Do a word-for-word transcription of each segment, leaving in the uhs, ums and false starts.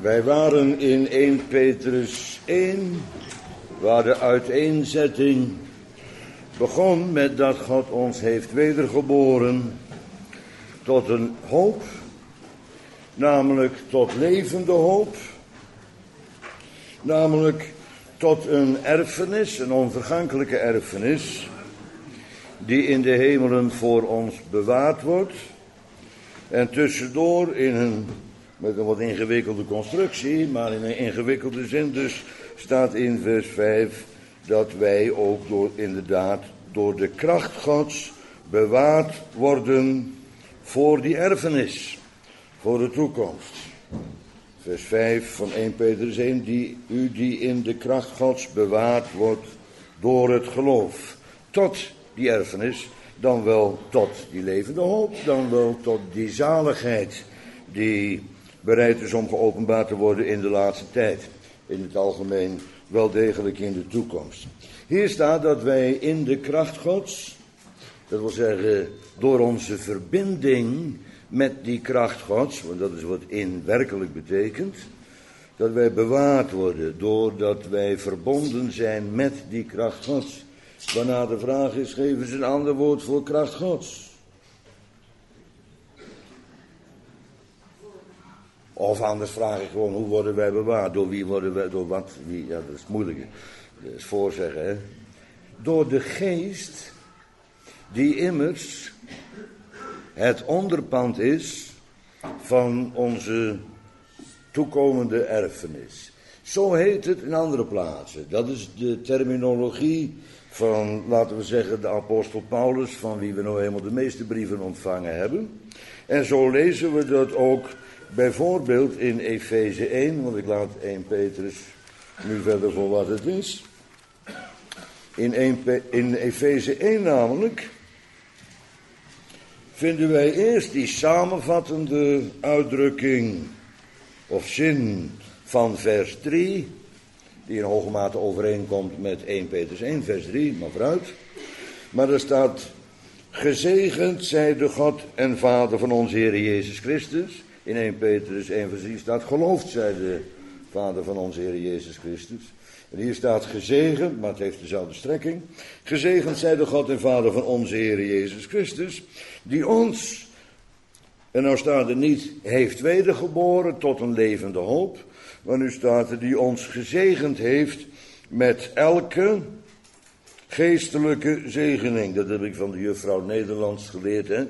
Wij waren in eerste Petrus één, waar de uiteenzetting begon met dat God ons heeft wedergeboren tot een hoop, namelijk tot levende hoop, namelijk tot een erfenis, een onvergankelijke erfenis, die in de hemelen voor ons bewaard wordt. En tussendoor in een, met een wat ingewikkelde constructie, maar in een ingewikkelde zin dus, staat in vers vijf dat wij ook door, inderdaad door de kracht Gods bewaard worden voor die erfenis, voor de toekomst. Vers vijf van eerste Petrus één, die u die in de kracht Gods bewaard wordt door het geloof. Tot die erfenis, dan wel tot die levende hoop, dan wel tot die zaligheid die bereid is om geopenbaard te worden in de laatste tijd. In het algemeen wel degelijk in de toekomst. Hier staat dat wij in de kracht Gods, dat wil zeggen door onze verbinding met die kracht Gods, want dat is wat in werkelijk betekent, dat wij bewaard worden doordat wij verbonden zijn met die kracht Gods. Waarna de vraag is, geven ze een ander woord voor kracht Gods? Of anders vraag ik gewoon, hoe worden wij bewaard? Door wie worden wij, door wat? Wie? Ja, dat is moeilijk. Dat is voorzeggen, hè. Door de geest, die immers het onderpand is van onze toekomende erfenis. Zo heet het in andere plaatsen. Dat is de terminologie van, laten we zeggen, de apostel Paulus, van wie we nou eenmaal de meeste brieven ontvangen hebben. En zo lezen we dat ook bijvoorbeeld in Efeze één, want ik laat eerste Petrus nu verder voor wat het is. In, in Efeze één namelijk vinden wij eerst die samenvattende uitdrukking of zin van vers drie, die in hoge mate overeenkomt met eerste Petrus één, vers drie, maar vooruit. Maar er staat, gezegend zij de God en Vader van onze Heer Jezus Christus. In eerste Petrus één, vers drie staat, geloofd zij de Vader van onze Heer Jezus Christus. En hier staat gezegend, maar het heeft dezelfde strekking. Gezegend zij de God en Vader van onze Heer Jezus Christus, die ons, en nou staat er niet, heeft wedergeboren tot een levende hoop, maar nu staat er, die ons gezegend heeft met elke geestelijke zegening. Dat heb ik van de juffrouw Nederlands geleerd, hè.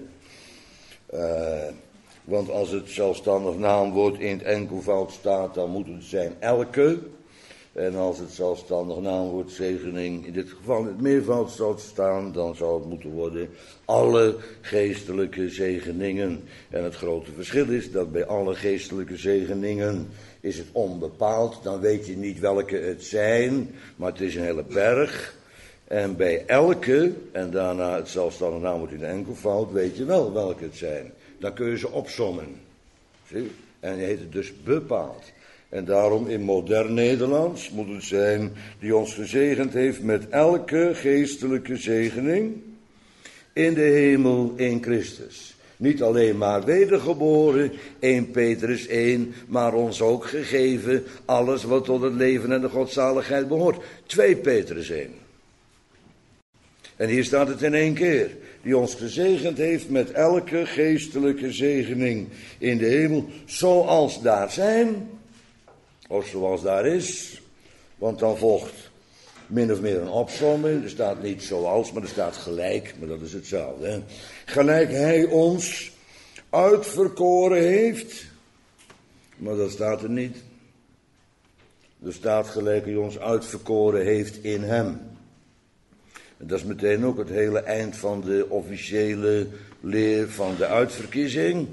Uh, want als het zelfstandig naamwoord in het enkelvoud staat, dan moet het zijn elke. En als het zelfstandig naamwoord zegening in dit geval in het meervoud zou staan, dan zou het moeten worden alle geestelijke zegeningen. En het grote verschil is dat bij alle geestelijke zegeningen is het onbepaald. Dan weet je niet welke het zijn, maar het is een hele berg. En bij elke, en daarna het zelfstandig naamwoord in de enkelvoud, weet je wel welke het zijn. Dan kun je ze opsommen. Zie? En je heet het dus bepaald. En daarom in modern Nederlands moet het zijn, die ons gezegend heeft met elke geestelijke zegening in de hemel in Christus. Niet alleen maar wedergeboren, eerste Petrus één, maar ons ook gegeven alles wat tot het leven en de godzaligheid behoort. tweede Petrus één. En hier staat het in één keer. Die ons gezegend heeft met elke geestelijke zegening in de hemel, zoals daar zijn, of zoals daar is. Want dan volgt min of meer een opsomming. Er staat niet zoals, maar er staat gelijk, maar dat is hetzelfde. Hè? Gelijk hij ons uitverkoren heeft, maar dat staat er niet. Er staat gelijk hij ons uitverkoren heeft in hem. En dat is meteen ook het hele eind van de officiële leer van de uitverkiezing.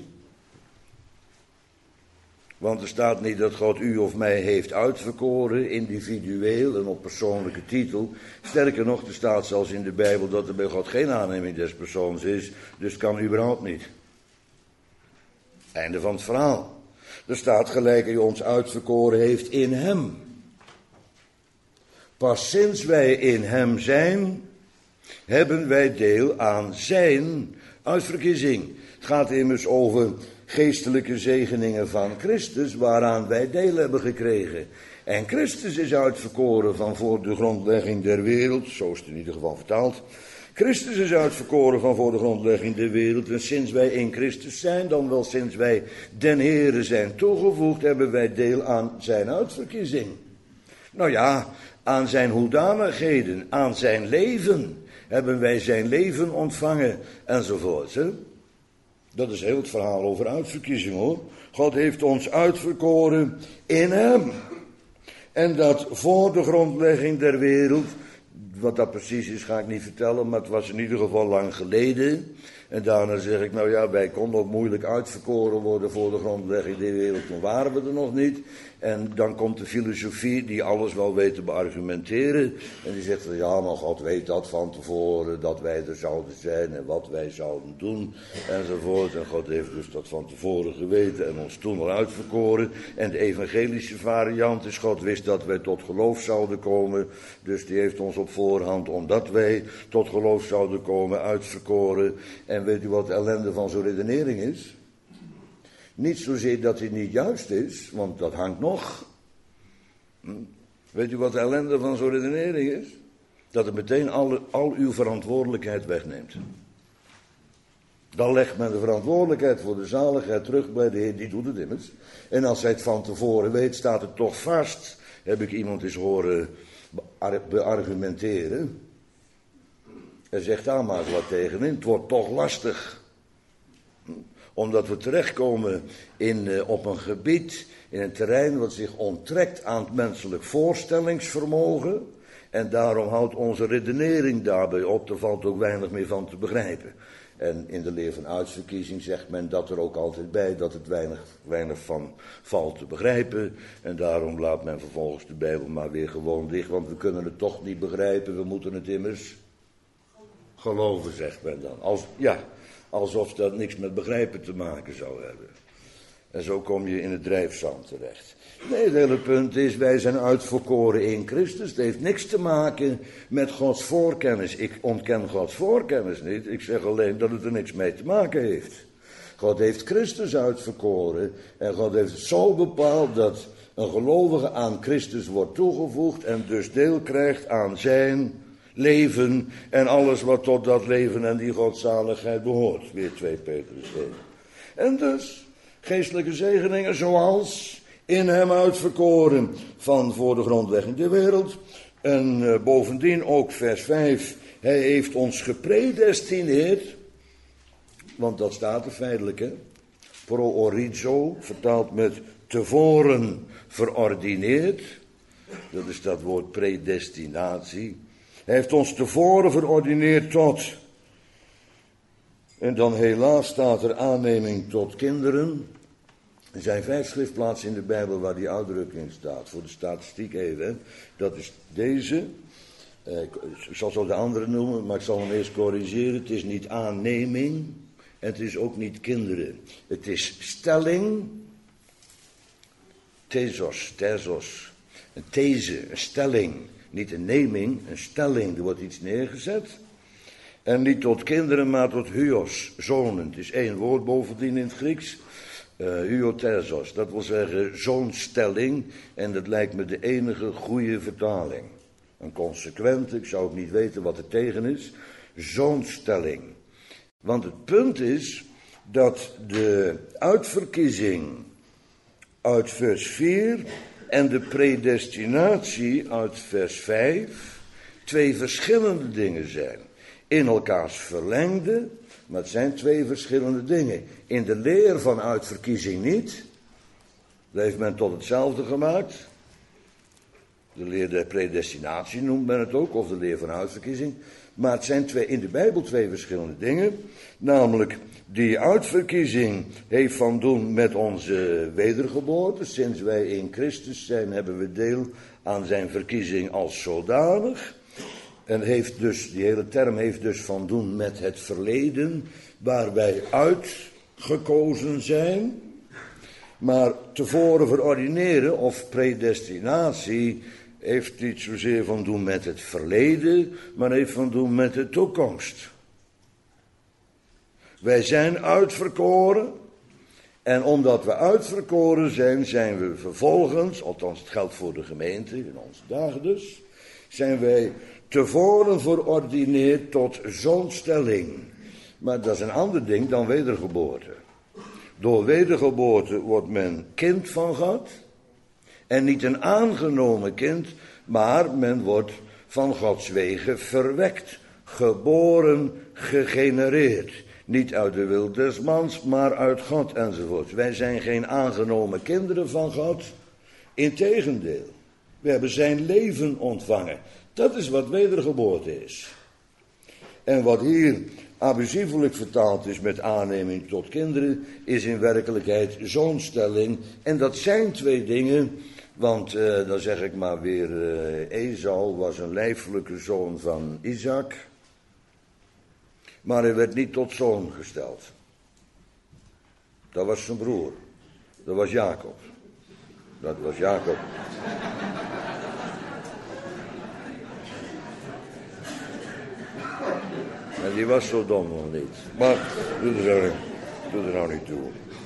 Want er staat niet dat God u of mij heeft uitverkoren, individueel en op persoonlijke titel. Sterker nog, er staat zelfs in de Bijbel dat er bij God geen aanneming des persoons is, dus kan überhaupt niet. Einde van het verhaal. Er staat gelijk hij ons uitverkoren heeft in hem. Pas sinds wij in hem zijn, hebben wij deel aan zijn uitverkiezing. Het gaat immers over geestelijke zegeningen van Christus waaraan wij deel hebben gekregen. En Christus is uitverkoren van voor de grondlegging der wereld, zo is het in ieder geval vertaald. Christus is uitverkoren van voor de grondlegging der wereld. En sinds wij in Christus zijn, dan wel sinds wij den Heere zijn toegevoegd, hebben wij deel aan zijn uitverkiezing. Nou ja, aan zijn hoedanigheden, aan zijn leven, hebben wij zijn leven ontvangen, enzovoort. Hè? Dat is heel het verhaal over uitverkiezing, hoor. God heeft ons uitverkoren in hem. En dat voor de grondlegging der wereld. Wat dat precies is, ga ik niet vertellen, maar het was in ieder geval lang geleden. En daarna zeg ik, nou ja, wij konden ook moeilijk uitverkoren worden voor de grondlegging der wereld. Toen waren we er nog niet. En dan komt de filosofie die alles wel weet te beargumenteren. En die zegt, ja, maar God weet dat van tevoren, dat wij er zouden zijn en wat wij zouden doen, enzovoort. En God heeft dus dat van tevoren geweten en ons toen al uitverkoren. En de evangelische variant is, God wist dat wij tot geloof zouden komen. Dus die heeft ons op voorhand, omdat wij tot geloof zouden komen, uitverkoren. En weet u wat de ellende van zo'n redenering is? Niet zozeer dat hij niet juist is, want dat hangt nog. Hm? Weet u wat de ellende van zo'n redenering is? Dat het meteen al, al uw verantwoordelijkheid wegneemt. Dan legt men de verantwoordelijkheid voor de zaligheid terug bij de Heer, die doet het immers. En als hij het van tevoren weet, staat het toch vast. Heb ik iemand eens horen beargumenteren. Hij zegt daar maar eens wat tegenin, het wordt toch lastig. Omdat we terechtkomen in, uh, op een gebied, in een terrein wat zich onttrekt aan het menselijk voorstellingsvermogen. En daarom houdt onze redenering daarbij op, er valt ook weinig meer van te begrijpen. En in de leer van uitverkiezing zegt men dat er ook altijd bij, dat het weinig, weinig van valt te begrijpen. En daarom laat men vervolgens de Bijbel maar weer gewoon dicht, want we kunnen het toch niet begrijpen, we moeten het immers geloven, zegt men dan. Als, ja, alsof dat niks met begrijpen te maken zou hebben. En zo kom je in het drijfzand terecht. Nee, het hele punt is, wij zijn uitverkoren in Christus. Het heeft niks te maken met Gods voorkennis. Ik ontken Gods voorkennis niet. Ik zeg alleen dat het er niks mee te maken heeft. God heeft Christus uitverkoren. En God heeft het zo bepaald dat een gelovige aan Christus wordt toegevoegd. En dus deel krijgt aan zijn leven. En alles wat tot dat leven en die godzaligheid behoort. Weer twee Petrus één. En dus geestelijke zegeningen zoals in hem uitverkoren van voor de grondlegging der wereld. En uh, bovendien ook vers vijf. Hij heeft ons gepredestineerd. Want dat staat er feitelijk, hè. Pro orizo, vertaald met tevoren verordineerd. Dat is dat woord predestinatie. Hij heeft ons tevoren verordineerd tot. En dan helaas staat er aanneming tot kinderen. Er zijn vijf schriftplaatsen in de Bijbel waar die uitdrukking staat. Voor de statistiek even. Hè. Dat is deze. Eh, ik zal zo de andere noemen, maar ik zal hem eerst corrigeren. Het is niet aanneming. En het is ook niet kinderen. Het is stelling. Thesos, thesos. Een these, een stelling. Niet een neming, een stelling. Er wordt iets neergezet. En niet tot kinderen, maar tot huios, zonen. Het is één woord bovendien in het Grieks. Uh, huiothesos, dat wil zeggen zoonstelling. En dat lijkt me de enige goede vertaling. Een consequente, ik zou ook niet weten wat er tegen is. Zoonstelling. Want het punt is dat de uitverkiezing uit vers vier en de predestinatie uit vers vijf twee verschillende dingen zijn. In elkaars verlengde, maar het zijn twee verschillende dingen. In de leer van uitverkiezing niet. Dat heeft men tot hetzelfde gemaakt. De leer der predestinatie noemt men het ook, of de leer van uitverkiezing. Maar het zijn twee, in de Bijbel twee verschillende dingen. Namelijk, die uitverkiezing heeft van doen met onze wedergeboorte. Sinds wij in Christus zijn, hebben we deel aan zijn verkiezing als zodanig. En heeft dus, die hele term heeft dus van doen met het verleden, waar wij uitgekozen zijn. Maar tevoren verordineren of predestinatie heeft niet zozeer van doen met het verleden, maar heeft van doen met de toekomst. Wij zijn uitverkoren En omdat we uitverkoren zijn, zijn we vervolgens, althans het geldt voor de gemeente, in onze dagen dus, zijn wij tevoren verordineerd tot zoonstelling. Maar dat is een ander ding dan wedergeboorte. Door wedergeboorte wordt men kind van God. En niet een aangenomen kind, maar men wordt van Gods wegen verwekt, geboren, gegenereerd. Niet uit de wil des mans, maar uit God enzovoort. Wij zijn geen aangenomen kinderen van God. Integendeel, we hebben zijn leven ontvangen. Dat is wat wedergeboorte is. En wat hier abusievelijk vertaald is met aanneming tot kinderen, is in werkelijkheid zoonstelling. En dat zijn twee dingen, want uh, dan zeg ik maar weer, uh, Esau was een lijfelijke zoon van Isaac, maar hij werd niet tot zoon gesteld. Dat was zijn broer, dat was Jacob. Dat was Jacob. En die was zo dom nog niet. Maar doe er nou niet, doe er nou niet toe.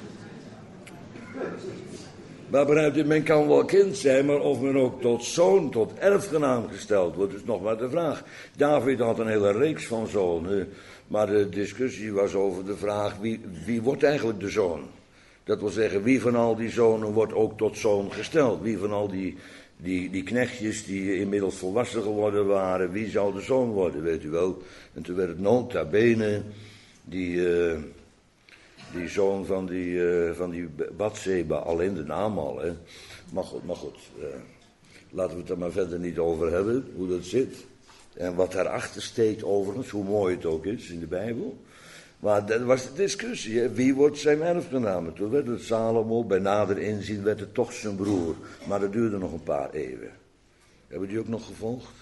Maar begrijpt u, men kan wel kind zijn, maar of men ook tot zoon, tot erfgenaam gesteld wordt, is nog maar de vraag. David had een hele reeks van zonen, maar de discussie was over de vraag, wie, wie wordt eigenlijk de zoon? Dat wil zeggen, wie van al die zonen wordt ook tot zoon gesteld? Wie van al die, die, die knechtjes die inmiddels volwassen geworden waren, wie zou de zoon worden, weet u wel? En toen werd het nota bene, die, uh, die zoon van die, uh, van die Batseba, alleen de naam al, hè. Maar goed, maar goed, uh, laten we het er maar verder niet over hebben, hoe dat zit. En wat daarachter steekt overigens, hoe mooi het ook is in de Bijbel. Maar dat was de discussie, hè? Wie wordt zijn erfgenaam? Toen werd het Salomo, bij nader inzien werd het toch zijn broer. Maar dat duurde nog een paar eeuwen. Hebben die ook nog gevolgd?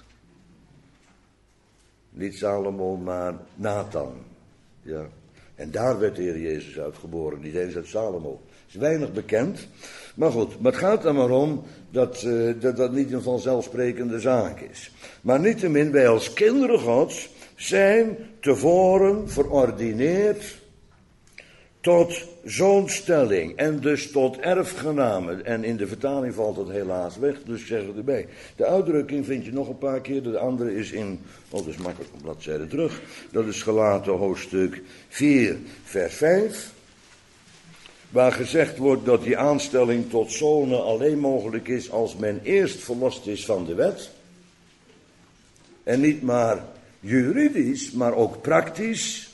Niet Salomo, maar Nathan. Ja. En daar werd de Heer Jezus uitgeboren, niet eens uit Salomo. Is weinig bekend. Maar goed, maar het gaat er maar om dat, uh, dat dat niet een vanzelfsprekende zaak is. Maar niettemin, wij als kinderen Gods zijn tevoren verordineerd tot zoonstelling en dus tot erfgenamen. En in de vertaling valt dat helaas weg, dus ik zeg het erbij. De uitdrukking vind je nog een paar keer, de andere is in, oh dat is makkelijk een bladzijde terug, dat is Galaten hoofdstuk vier, vers vijf. Waar gezegd wordt dat die aanstelling tot zonen alleen mogelijk is als men eerst verlost is van de wet. En niet maar juridisch, maar ook praktisch.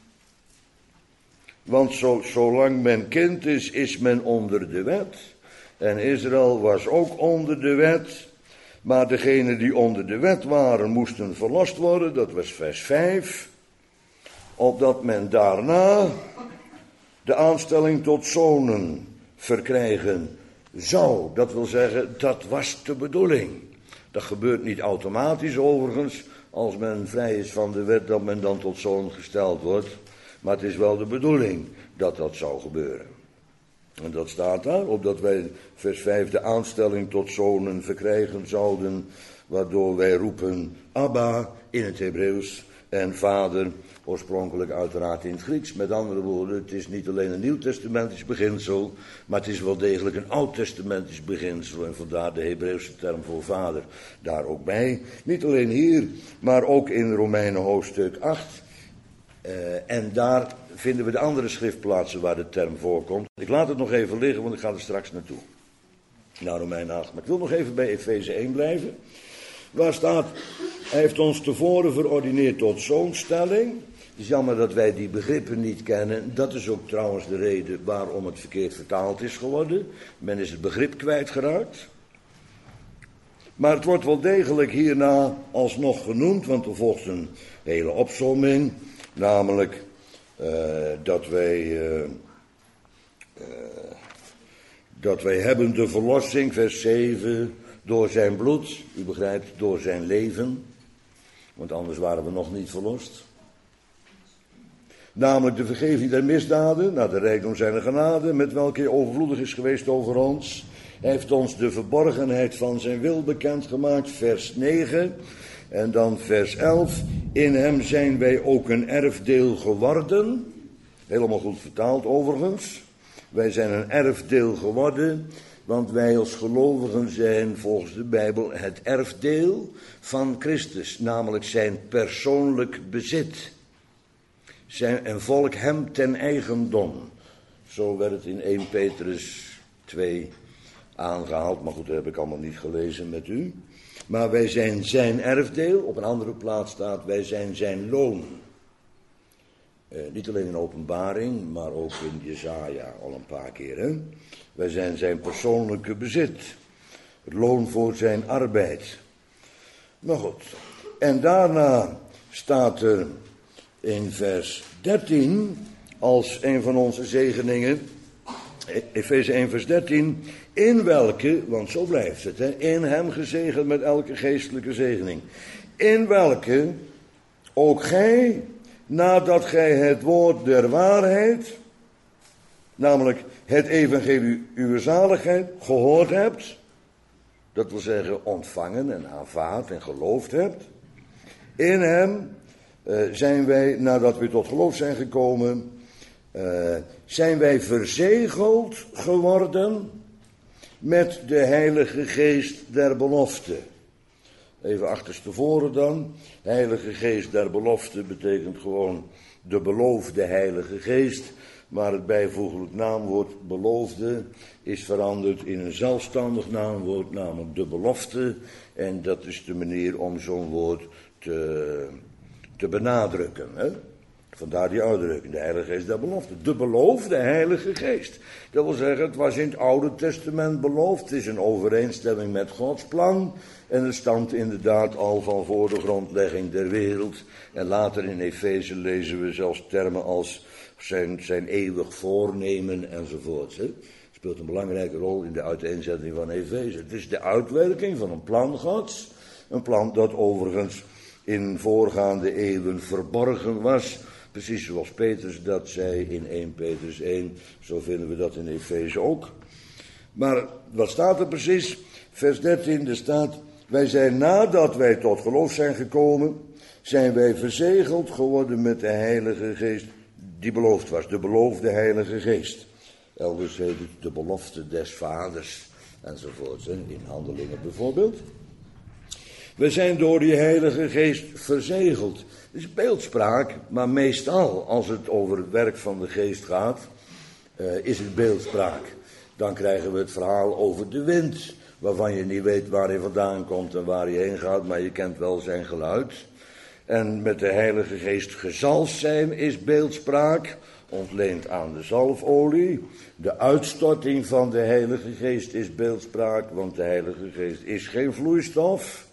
Want zo, zolang men kind is, is men onder de wet. En Israël was ook onder de wet. Maar degenen die onder de wet waren, moesten verlost worden. Dat was vers vijf. Opdat men daarna de aanstelling tot zonen verkrijgen zou. Dat wil zeggen, dat was de bedoeling. Dat gebeurt niet automatisch overigens. Als men vrij is van de wet, dat men dan tot zoon gesteld wordt. Maar het is wel de bedoeling dat dat zou gebeuren. En dat staat daar, opdat wij, vers vijf, de aanstelling tot zonen verkrijgen zouden, waardoor wij roepen, Abba, in het Hebreeuws, en vader, oorspronkelijk uiteraard in het Grieks. Met andere woorden, het is niet alleen een nieuwtestamentisch beginsel, maar het is wel degelijk een oud-testamentisch beginsel. En vandaar de Hebreeuwse term voor vader daar ook bij. Niet alleen hier, maar ook in Romeinen hoofdstuk acht. Uh, en daar vinden we de andere schriftplaatsen waar de term voorkomt. Ik laat het nog even liggen, want ik ga er straks naartoe. Naar Romeinen acht. Maar ik wil nog even bij Efeze één blijven. Waar staat, hij heeft ons tevoren verordineerd tot zoonstelling. Het is jammer dat wij die begrippen niet kennen. Dat is ook trouwens de reden waarom het verkeerd vertaald is geworden. Men is het begrip kwijtgeraakt. Maar het wordt wel degelijk hierna alsnog genoemd, want er volgt een hele opsomming. Namelijk uh, dat wij, uh, uh, dat wij hebben de verlossing, vers zeven, door zijn bloed, u begrijpt, door zijn leven. Want anders waren we nog niet verlost. Namelijk de vergeving der misdaden, naar de rijkdom zijner genade, met welke hij overvloedig is geweest over ons. Hij heeft ons de verborgenheid van zijn wil bekendgemaakt, vers negen. En dan vers elf. In hem zijn wij ook een erfdeel geworden. Helemaal goed vertaald overigens. Wij zijn een erfdeel geworden, want wij als gelovigen zijn volgens de Bijbel het erfdeel van Christus, namelijk zijn persoonlijk bezit. Zijn een volk hem ten eigendom. Zo werd het in eerste Petrus twee aangehaald, maar goed, dat heb ik allemaal niet gelezen met u. Maar wij zijn zijn erfdeel, op een andere plaats staat, wij zijn zijn loon. Uh, niet alleen in Openbaring, maar ook in Jesaja al een paar keer. Hè? Wij zijn zijn persoonlijke bezit. Het loon voor zijn arbeid. Nou goed. En daarna staat er in vers dertien, als een van onze zegeningen, Efeze één vers dertien, in welke, want zo blijft het, hè, in hem gezegend met elke geestelijke zegening. In welke ook gij, nadat gij het woord der waarheid, namelijk het evangelie uw zaligheid, gehoord hebt, dat wil zeggen ontvangen en aanvaard en geloofd hebt, in hem uh, zijn wij, nadat we tot geloof zijn gekomen, uh, zijn wij verzegeld geworden met de Heilige Geest der belofte. Even achterstevoren dan. Heilige Geest der belofte betekent gewoon de beloofde Heilige Geest. Maar het bijvoeglijk naamwoord beloofde is veranderd in een zelfstandig naamwoord, namelijk de belofte. En dat is de manier om zo'n woord te, te benadrukken. Hè? Vandaar die uitdrukking, de Heilige Geest der belofte. De beloofde Heilige Geest. Dat wil zeggen, het was in het Oude Testament beloofd. Het is in overeenstemming met Gods plan. En het stamt inderdaad al van voor de grondlegging der wereld. En later in Efeze lezen we zelfs termen als zijn, zijn eeuwig voornemen enzovoort. Het speelt een belangrijke rol in de uiteenzetting van Efeze. Het is de uitwerking van een plan Gods. Een plan dat overigens in voorgaande eeuwen verborgen was. Precies zoals Petrus dat zei in eerste Petrus één, zo vinden we dat in Efeze ook. Maar wat staat er precies? Vers dertien, er staat, wij zijn nadat wij tot geloof zijn gekomen, zijn wij verzegeld geworden met de Heilige Geest die beloofd was, de beloofde Heilige Geest. Elders heet het de belofte des vaders enzovoort, in Handelingen bijvoorbeeld. We zijn door die Heilige Geest verzegeld. Het is beeldspraak, maar meestal als het over het werk van de Geest gaat, uh, is het beeldspraak. Dan krijgen we het verhaal over de wind, waarvan je niet weet waar hij vandaan komt en waar hij heen gaat, maar je kent wel zijn geluid. En met de Heilige Geest gezalfd zijn is beeldspraak, ontleend aan de zalfolie. De uitstorting van de Heilige Geest is beeldspraak, want de Heilige Geest is geen vloeistof.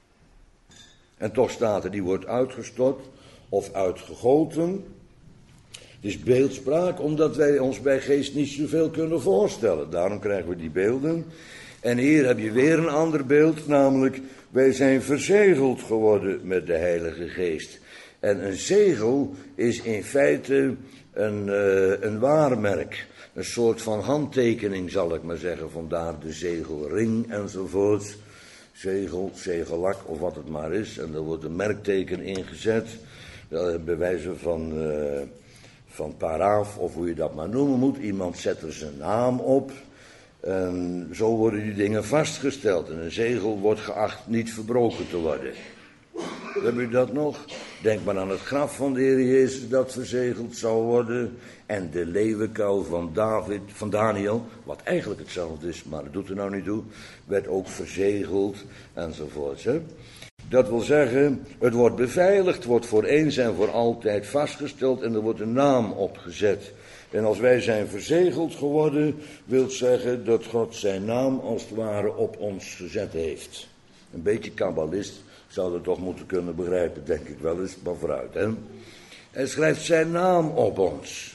En toch staat er, die wordt uitgestort of uitgegoten. Het is beeldspraak, omdat wij ons bij geest niet zoveel kunnen voorstellen. Daarom krijgen we die beelden. En hier heb je weer een ander beeld, namelijk wij zijn verzegeld geworden met de Heilige Geest. En een zegel is in feite een, uh, een waarmerk. Een soort van handtekening, zal ik maar zeggen. Vandaar de zegelring enzovoort. Zegel, zegellak of wat het maar is. En er wordt een merkteken ingezet. Bij wijze van, uh, van paraaf, of hoe je dat maar noemen moet. Iemand zet er zijn naam op. En zo worden die dingen vastgesteld. En een zegel wordt geacht niet verbroken te worden. Heb u dat nog? Denk maar aan het graf van de Heer Jezus dat verzegeld zou worden. En de leeuwenkuil van, David, van Daniel, wat eigenlijk hetzelfde is, maar dat doet er nou niet toe, werd ook verzegeld enzovoort. Hè? Dat wil zeggen, het wordt beveiligd, wordt voor eens en voor altijd vastgesteld en er wordt een naam opgezet. En als wij zijn verzegeld geworden, wil zeggen dat God zijn naam als het ware op ons gezet heeft. Een beetje kabbalist zou dat toch moeten kunnen begrijpen, denk ik wel eens, maar vooruit. Hè? Hij schrijft zijn naam op ons.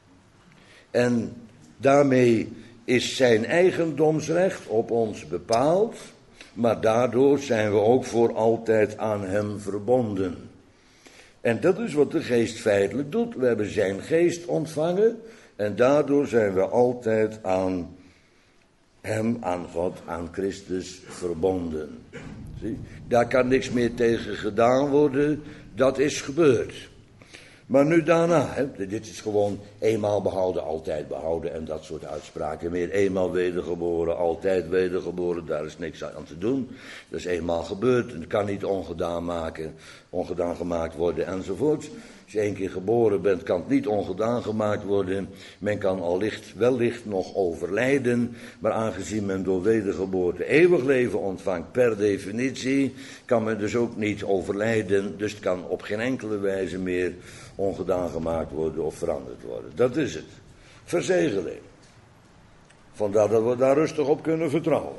En daarmee is zijn eigendomsrecht op ons bepaald, maar daardoor zijn we ook voor altijd aan hem verbonden. En dat is wat de geest feitelijk doet. We hebben zijn geest ontvangen en daardoor zijn we altijd aan hem, aan God, aan Christus verbonden. Zie? Daar kan niks meer tegen gedaan worden, dat is gebeurd. Maar nu daarna, hè, dit is gewoon eenmaal behouden, altijd behouden en dat soort uitspraken meer. Eenmaal wedergeboren, altijd wedergeboren, daar is niks aan te doen. Dat is eenmaal gebeurd, het kan niet ongedaan maken, ongedaan gemaakt worden enzovoort. Als je één keer geboren bent, kan het niet ongedaan gemaakt worden. Men kan allicht, wellicht nog overlijden, maar aangezien men door wedergeboorte eeuwig leven ontvangt per definitie, kan men dus ook niet overlijden. Dus het kan op geen enkele wijze meer ongedaan gemaakt worden of veranderd worden. Dat is het. Verzegeling. Vandaar dat we daar rustig op kunnen vertrouwen.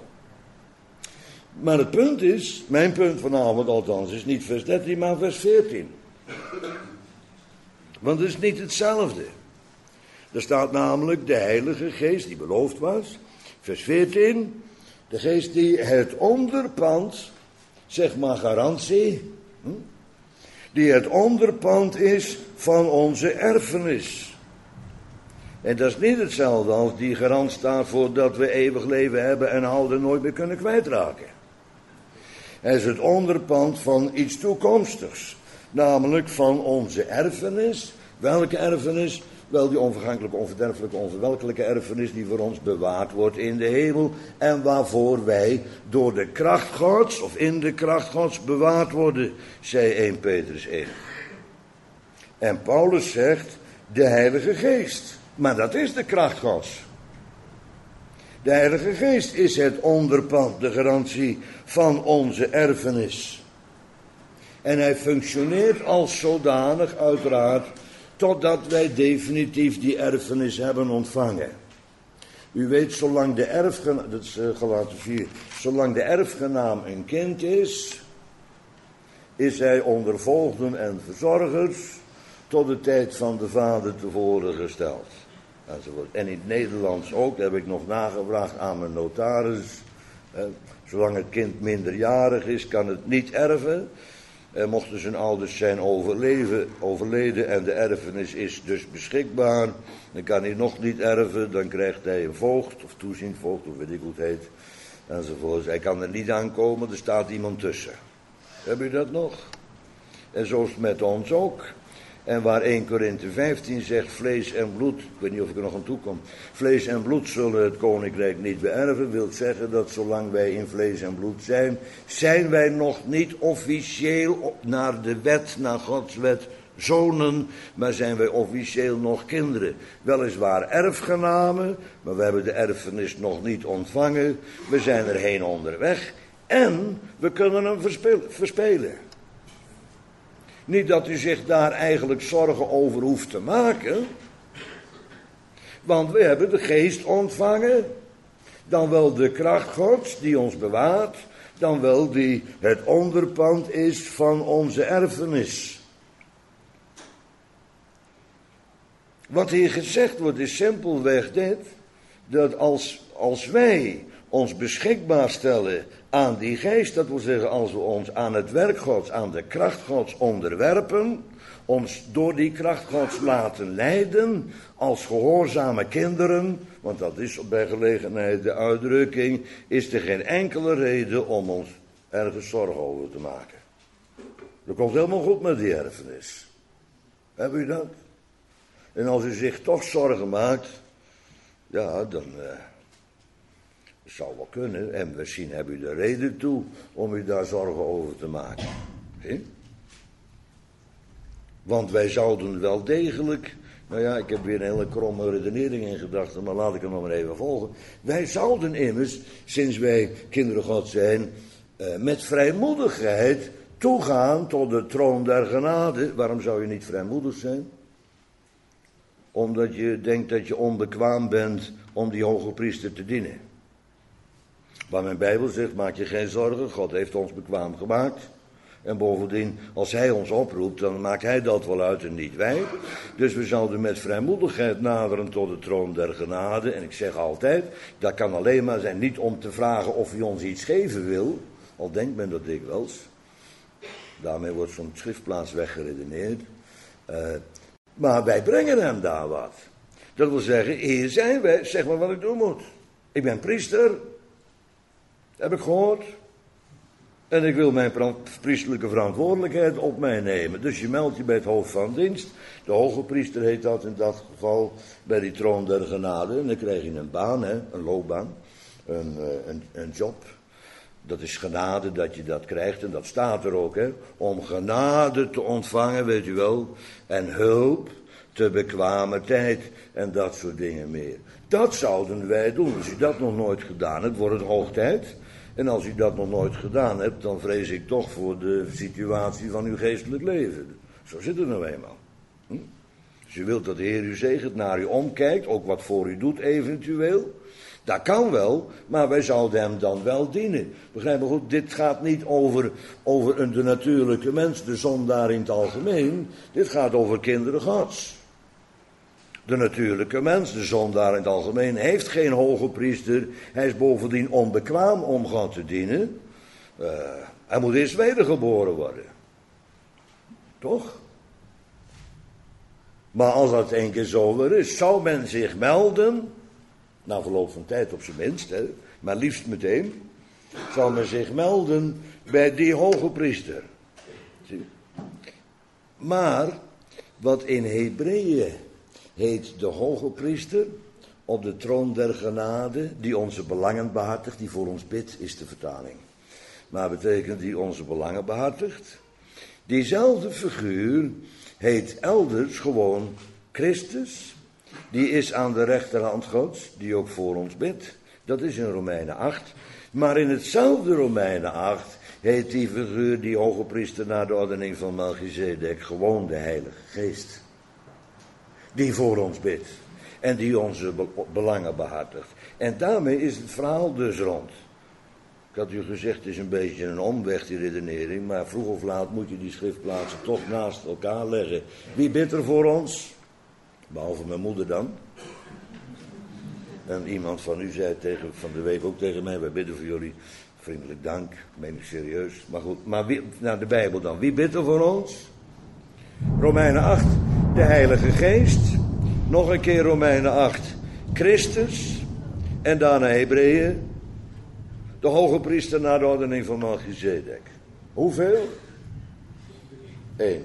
Maar het punt is, mijn punt vanavond althans, is niet vers dertien, maar vers veertien. Want het is niet hetzelfde. Er staat namelijk de Heilige Geest die beloofd was. Vers veertien. De Geest die het onderpand, zeg maar garantie, hm, die het onderpand is van onze erfenis. En dat is niet hetzelfde als die garant staat voor dat we eeuwig leven hebben en houden nooit meer kunnen kwijtraken. Hij is het onderpand van iets toekomstigs. Namelijk van onze erfenis. Welke erfenis? Wel die onvergankelijke, onverderfelijke, onverwelkelijke erfenis die voor ons bewaard wordt in de hemel. En waarvoor wij door de kracht Gods, of in de kracht Gods bewaard worden, zei eerste Petrus één. En Paulus zegt, de Heilige Geest. Maar dat is de kracht Gods. De Heilige Geest is het onderpand, de garantie van onze erfenis. En hij functioneert als zodanig uiteraard, totdat wij definitief die erfenis hebben ontvangen. U weet, zolang de erfgenaam, dat is uh, Galaten vier, zolang de erfgenaam een kind is, is hij onder voogden en verzorgers tot de tijd van de vader tevoren gesteld. Enzovoort. En in het Nederlands ook, heb ik nog nagevraagd aan mijn notaris. Eh, zolang het kind minderjarig is, kan het niet erven. Eh, mochten zijn ouders zijn overleven, overleden en de erfenis is dus beschikbaar, dan kan hij nog niet erven, dan krijgt hij een voogd, of toeziend voogd, of weet ik hoe het heet, enzovoort. Hij kan er niet aankomen, er staat iemand tussen. Heb je dat nog? En zo is het met ons ook. En waar eerste Korinthe vijftien zegt, vlees en bloed, ik weet niet of ik er nog aan toe kom, vlees en bloed zullen het koninkrijk niet beërven, wil zeggen dat zolang wij in vlees en bloed zijn, zijn wij nog niet officieel naar de wet, naar Gods wet, zonen, maar zijn wij officieel nog kinderen. Weliswaar erfgenamen, maar we hebben de erfenis nog niet ontvangen, we zijn er heen onderweg en we kunnen hem verspelen. Niet dat u zich daar eigenlijk zorgen over hoeft te maken. Want we hebben de geest ontvangen. Dan wel de kracht Gods die ons bewaart. Dan wel die het onderpand is van onze erfenis. Wat hier gezegd wordt is simpelweg dit. Dat als, als wij ons beschikbaar stellen aan die geest, dat wil zeggen als we ons aan het werk Gods, aan de kracht Gods onderwerpen, ons door die kracht Gods laten leiden, als gehoorzame kinderen, want dat is bij gelegenheid de uitdrukking, is er geen enkele reden om ons ergens zorgen over te maken. Dat komt helemaal goed met die erfenis. Hebben u dat? En als u zich toch zorgen maakt, ja, dan Uh, Dat zou wel kunnen, en misschien hebt u er reden toe om u daar zorgen over te maken. He? Want wij zouden wel degelijk, nou ja, ik heb weer een hele kromme redenering in gedachten, maar laat ik hem nog maar even volgen. Wij zouden immers, sinds wij kinderen God zijn, uh, met vrijmoedigheid toegaan tot de troon der genade. Waarom zou je niet vrijmoedig zijn? Omdat je denkt dat je onbekwaam bent om die hoge priester te dienen. Maar mijn Bijbel zegt, maak je geen zorgen, God heeft ons bekwaam gemaakt. En bovendien, als hij ons oproept, dan maakt hij dat wel uit en niet wij. Dus we zouden met vrijmoedigheid naderen tot de troon der genade. En ik zeg altijd, dat kan alleen maar zijn niet om te vragen of hij ons iets geven wil. Al denkt men dat dikwijls. Daarmee wordt zo'n schriftplaats weggeredeneerd. Uh, maar wij brengen hem daar wat. Dat wil zeggen, hier zijn wij, zeg maar wat ik doen moet. Ik ben priester. Heb ik gehoord. En ik wil mijn priestelijke verantwoordelijkheid op mij nemen. Dus je meldt je bij het hoofd van dienst. De hoge priester heet dat in dat geval, bij die troon der genade. En dan krijg je een baan, hè, een loopbaan, een, een, een job. Dat is genade dat je dat krijgt. En dat staat er ook, hè. Om genade te ontvangen, weet u wel. En hulp te bekwame tijd. En dat soort dingen meer. Dat zouden wij doen. Als u dat nog nooit gedaan hebt, wordt het hoog tijd. En als u dat nog nooit gedaan hebt, dan vrees ik toch voor de situatie van uw geestelijk leven. Zo zit het nou eenmaal. Hm? Als u wilt dat de Heer u zegent, naar u omkijkt, ook wat voor u doet eventueel. Dat kan wel, maar wij zouden hem dan wel dienen. Begrijp me goed, dit gaat niet over, over een, de natuurlijke mens, de zondaar in het algemeen. Dit gaat over kinderen Gods. De natuurlijke mens, de zondaar in het algemeen, heeft geen hoge priester. Hij is bovendien onbekwaam om God te dienen. Uh, hij moet eerst wedergeboren worden. Toch? Maar als dat één keer zo weer is, zou men zich melden, na verloop van tijd op zijn minst, hè, maar liefst meteen, zou men zich melden bij die hoge priester. Zie? Maar, wat in Hebreeën heet de hoge priester op de troon der genade, die onze belangen behartigt, die voor ons bidt, is de vertaling. Maar betekent die onze belangen behartigt? Diezelfde figuur heet elders gewoon Christus, die is aan de rechterhand Gods, die ook voor ons bidt. Dat is in Romeinen acht. Maar in hetzelfde Romeinen acht heet die figuur, die hoge priester naar de ordening van Melchizedek, gewoon de Heilige Geest. Die voor ons bidt. En die onze be- belangen behartigt. En daarmee is het verhaal dus rond. Ik had u gezegd, het is een beetje een omweg die redenering. Maar vroeg of laat moet je die schriftplaatsen toch naast elkaar leggen. Wie bidt er voor ons? Behalve mijn moeder dan. En iemand van u zei tegen, van de week ook tegen mij, wij bidden voor jullie. Vriendelijk dank, meen ik serieus. Maar goed, maar wie, naar de Bijbel dan. Wie bidt er voor ons? Romeinen acht, de Heilige Geest. Nog een keer Romeinen acht, Christus. En daarna Hebreeën. De hoge priester naar de ordening van Melchizedek. Hoeveel? Eén.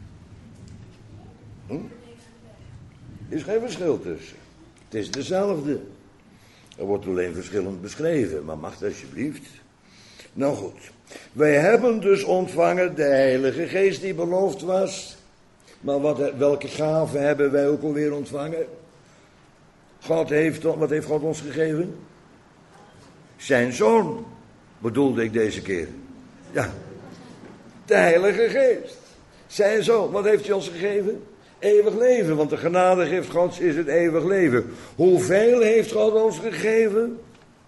Hm? Er is geen verschil tussen. Het is dezelfde. Er wordt alleen verschillend beschreven, maar mag het alsjeblieft. Nou goed. Wij hebben dus ontvangen de Heilige Geest die beloofd was. Maar wat, welke gaven hebben wij ook alweer ontvangen? God heeft, wat heeft God ons gegeven? Zijn Zoon, bedoelde ik deze keer. Ja, de Heilige Geest. Zijn Zoon, wat heeft hij ons gegeven? Eeuwig leven, want de genadegift Gods is het eeuwig leven. Hoeveel heeft God ons gegeven?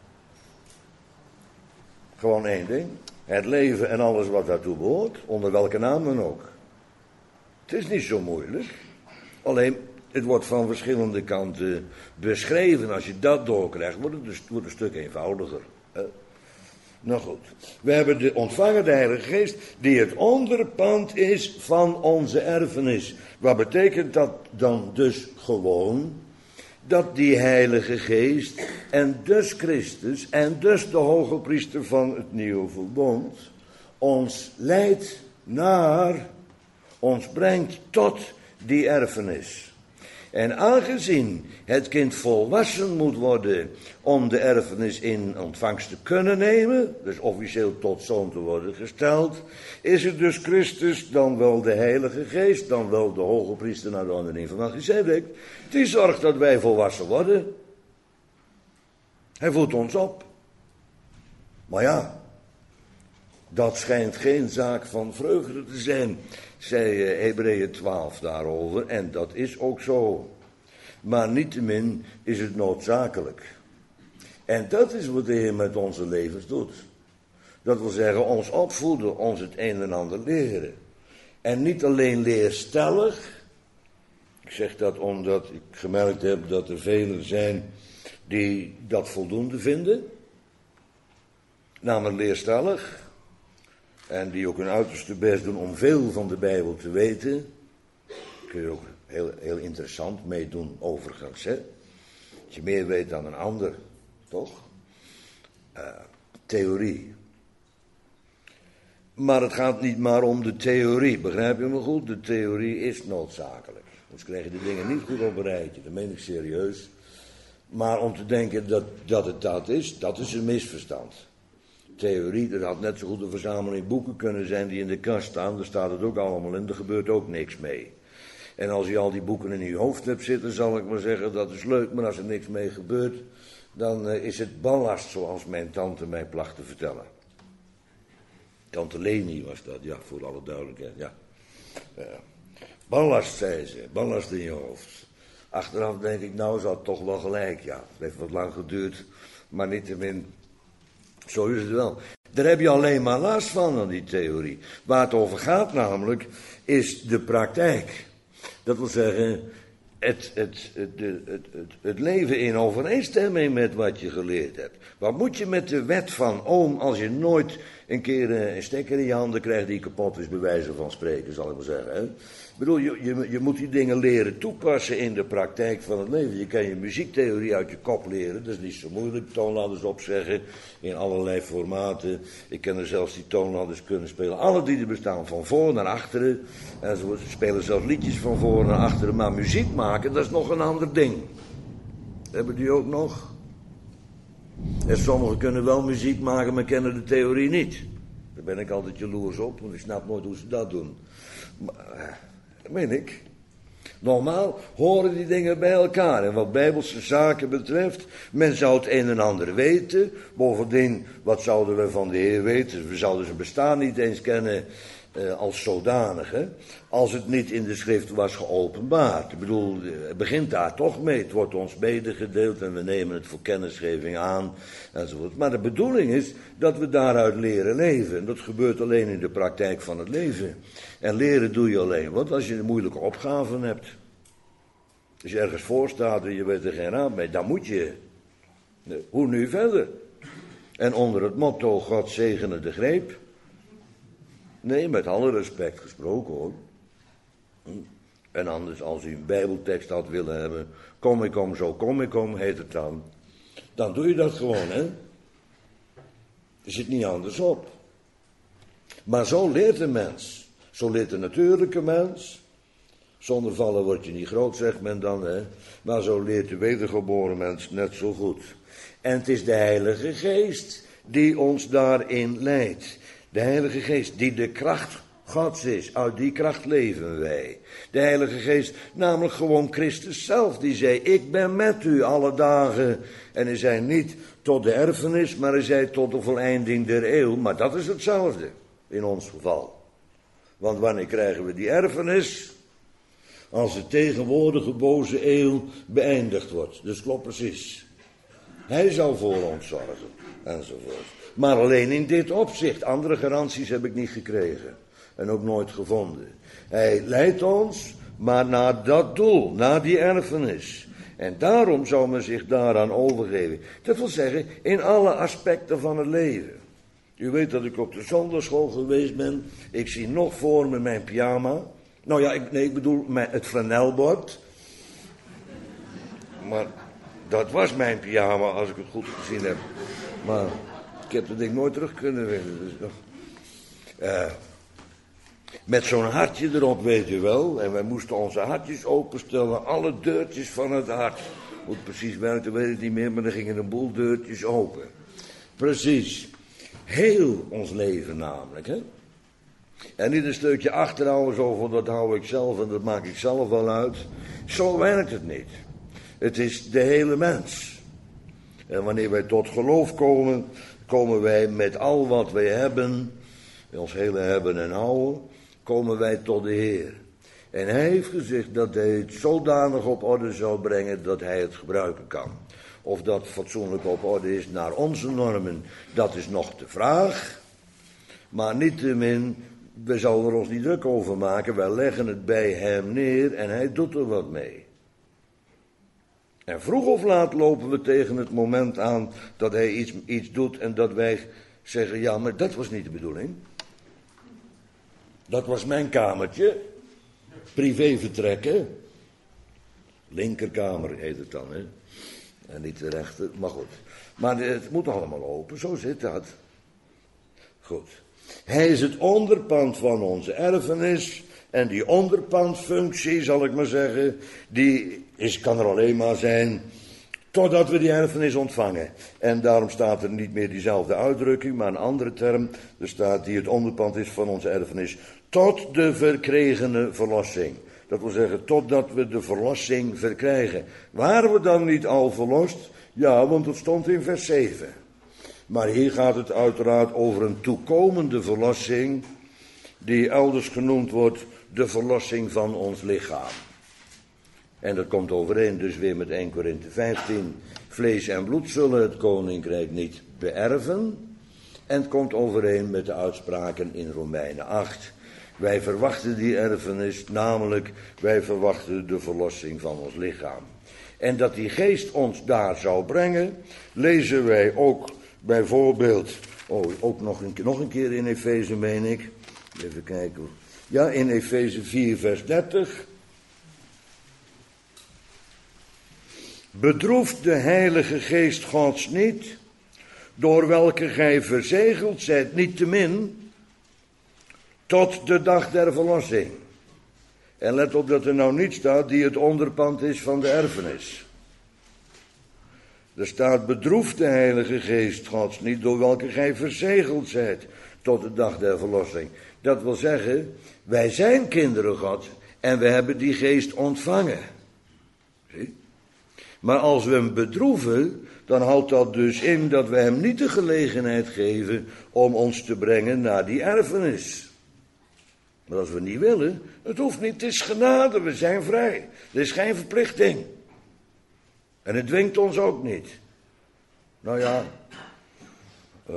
Gewoon één ding. Het leven en alles wat daartoe behoort, onder welke naam dan ook. Het is niet zo moeilijk. Alleen, het wordt van verschillende kanten beschreven. Als je dat doorkrijgt, wordt het, dus, wordt het een stuk eenvoudiger. Hè? Nou goed. We hebben de ontvangen de Heilige Geest, die het onderpand is van onze erfenis. Wat betekent dat dan dus gewoon? Dat die Heilige Geest en dus Christus en dus de hoge priester van het nieuwe verbond ons leidt naar, ons brengt tot die erfenis. En aangezien het kind volwassen moet worden om de erfenis in ontvangst te kunnen nemen, dus officieel tot zoon te worden gesteld, is het dus Christus, dan wel de Heilige Geest, dan wel de hoge priester naar de ordening van Melchizedek, die zorgt dat wij volwassen worden. Hij voedt ons op. Maar ja, dat schijnt geen zaak van vreugde te zijn, zei Hebreeën twaalf daarover, en dat is ook zo. Maar niettemin is het noodzakelijk. En dat is wat de Heer met onze levens doet. Dat wil zeggen, ons opvoeden, ons het een en ander leren. En niet alleen leerstellig. Ik zeg dat omdat ik gemerkt heb dat er velen zijn die dat voldoende vinden. Namelijk leerstellig. En die ook hun uiterste best doen om veel van de Bijbel te weten. Kun je ook heel, heel interessant meedoen overigens. Hè? Dat je meer weet dan een ander. Toch? Uh, theorie. Maar het gaat niet maar om de theorie, begrijp je me goed? De theorie is noodzakelijk. Dus krijg je de dingen niet goed op een rijtje, dat meen ik serieus. Maar om te denken dat, dat het dat is, dat is een misverstand. Theorie, dat had net zo goed een verzameling boeken kunnen zijn die in de kast staan. Daar staat het ook allemaal in, er gebeurt ook niks mee. En als je al die boeken in je hoofd hebt zitten, zal ik maar zeggen, dat is leuk. Maar als er niks mee gebeurt, dan uh, is het ballast, zoals mijn tante mij placht te vertellen. Tante Leni was dat, ja, voor alle duidelijkheid, ja. Uh, ballast, zei ze, ballast in je hoofd. Achteraf denk ik, nou, ze had toch wel gelijk, ja. Het heeft wat lang geduurd, maar niettemin, zo is het wel. Daar heb je alleen maar last van, aan die theorie. Waar het over gaat namelijk, is de praktijk. Dat wil zeggen, het, het, het, het, het, het leven in overeenstemming met wat je geleerd hebt. Wat moet je met de wet van Ohm als je nooit een keer een stekker in je handen krijgt die kapot is, bij wijze van spreken, zal ik maar zeggen. Hè? Ik bedoel, je, je, je moet die dingen leren toepassen in de praktijk van het leven. Je kan je muziektheorie uit je kop leren, dat is niet zo moeilijk. Toonladders opzeggen in allerlei formaten. Ik ken er zelfs die toonladders kunnen spelen. Alle die er bestaan, van voor naar achteren. En ze spelen zelfs liedjes van voor naar achteren. Maar muziek maken, dat is nog een ander ding. Hebben die ook nog? En sommigen kunnen wel muziek maken, maar kennen de theorie niet. Daar ben ik altijd jaloers op, want ik snap nooit hoe ze dat doen. Maar, dat meen ik. Normaal horen die dingen bij elkaar. En wat bijbelse zaken betreft, men zou het een en ander weten. Bovendien, wat zouden we van de Heer weten? We zouden zijn bestaan niet eens kennen uh, als zodanige. Als het niet in de schrift was geopenbaard. Ik bedoel, het begint daar toch mee. Het wordt ons medegedeeld en we nemen het voor kennisgeving aan. Enzovoort. Maar de bedoeling is dat we daaruit leren leven. En dat gebeurt alleen in de praktijk van het leven. En leren doe je alleen wat als je een moeilijke opgave hebt. Als je ergens voor staat en je weet er geen raad mee, dan moet je. Hoe nu verder? En onder het motto God zegene de greep. Nee, met alle respect gesproken hoor. En anders, als u een bijbeltekst had willen hebben, kom ik om, zo kom ik om, heet het dan. Dan doe je dat gewoon, hè. Er zit niet anders op. Maar zo leert een mens. Zo leert de natuurlijke mens. Zonder vallen word je niet groot, zegt men dan, hè. Maar zo leert de wedergeboren mens net zo goed. En het is de Heilige Geest die ons daarin leidt. De Heilige Geest die de kracht Gods is. Uit die kracht leven wij. De Heilige Geest, namelijk gewoon Christus zelf, die zei, ik ben met u alle dagen. En hij zei niet tot de erfenis, maar hij zei tot de voleinding der eeuw. Maar dat is hetzelfde in ons geval. Want wanneer krijgen we die erfenis? Als de tegenwoordige boze eeuw beëindigd wordt. Dus klopt precies. Hij zal voor ons zorgen. Enzovoort. Maar alleen in dit opzicht. Andere garanties heb ik niet gekregen. En ook nooit gevonden. Hij leidt ons, maar naar dat doel. Naar die erfenis. En daarom zou men zich daaraan overgeven. Dat wil zeggen, in alle aspecten van het leven. U weet dat ik op de zondagschool geweest ben. Ik zie nog voor me mijn pyjama. Nou ja, ik, nee, ik bedoel mijn, het flanelbord. Maar dat was mijn pyjama, als ik het goed gezien heb. Maar ik heb dat ding nooit terug kunnen vinden. Dus, uh, met zo'n hartje erop, weet u wel. En wij moesten onze hartjes openstellen. Alle deurtjes van het hart. Hoe het precies werkte, weet ik niet meer. Maar er gingen een boel deurtjes open. Precies. Heel ons leven namelijk, hè. En niet een stukje achterhouden, zo van dat hou ik zelf en dat maak ik zelf wel uit. Zo werkt het niet. Het is de hele mens. En wanneer wij tot geloof komen, komen wij met al wat wij hebben, ons hele hebben en houden, komen wij tot de Heer. En hij heeft gezegd dat hij het zodanig op orde zou brengen dat hij het gebruiken kan. Of dat fatsoenlijk op orde is naar onze normen, dat is nog de vraag. Maar niettemin, we zouden er ons niet druk over maken. Wij leggen het bij hem neer en hij doet er wat mee. En vroeg of laat lopen we tegen het moment aan dat hij iets, iets doet en dat wij zeggen, ja, maar dat was niet de bedoeling. Dat was mijn kamertje. Privé vertrekken. Linkerkamer heet het dan, hè. En niet de rechter, maar goed. Maar het moet allemaal open, zo zit dat. Goed. Hij is het onderpand van onze erfenis. En die onderpandfunctie, zal ik maar zeggen, die is, kan er alleen maar zijn totdat we die erfenis ontvangen. En daarom staat er niet meer diezelfde uitdrukking, maar een andere term. Er staat die het onderpand is van onze erfenis tot de verkregene verlossing. Dat wil zeggen, totdat we de verlossing verkrijgen. Waren we dan niet al verlost? Ja, want het stond in vers zeven. Maar hier gaat het uiteraard over een toekomende verlossing, die elders genoemd wordt de verlossing van ons lichaam. En dat komt overeen dus weer met Eerste Korinthe vijftien. Vlees en bloed zullen het koninkrijk niet beërven. En het komt overeen met de uitspraken in Romeinen acht. Wij verwachten die erfenis, namelijk wij verwachten de verlossing van ons lichaam. En dat die geest ons daar zou brengen, lezen wij ook bijvoorbeeld, oh, ook nog een, nog een keer in Efeze, meen ik. Even kijken. Ja, in Efeze vier vers dertig. Bedroeft de Heilige Geest Gods niet, door welke gij verzegeld zijt, niettemin, tot de dag der verlossing. En let op dat er nou niet staat die het onderpand is van de erfenis. Er staat, bedroeft de Heilige Geest Gods niet, door welke gij verzegeld zijt, tot de dag der verlossing. Dat wil zeggen, wij zijn kinderen God en we hebben die geest ontvangen. Zie? Maar als we hem bedroeven, dan houdt dat dus in dat we hem niet de gelegenheid geven om ons te brengen naar die erfenis. Maar als we niet willen, het hoeft niet, het is genade, we zijn vrij. Er is geen verplichting. En het dwingt ons ook niet. Nou ja, uh,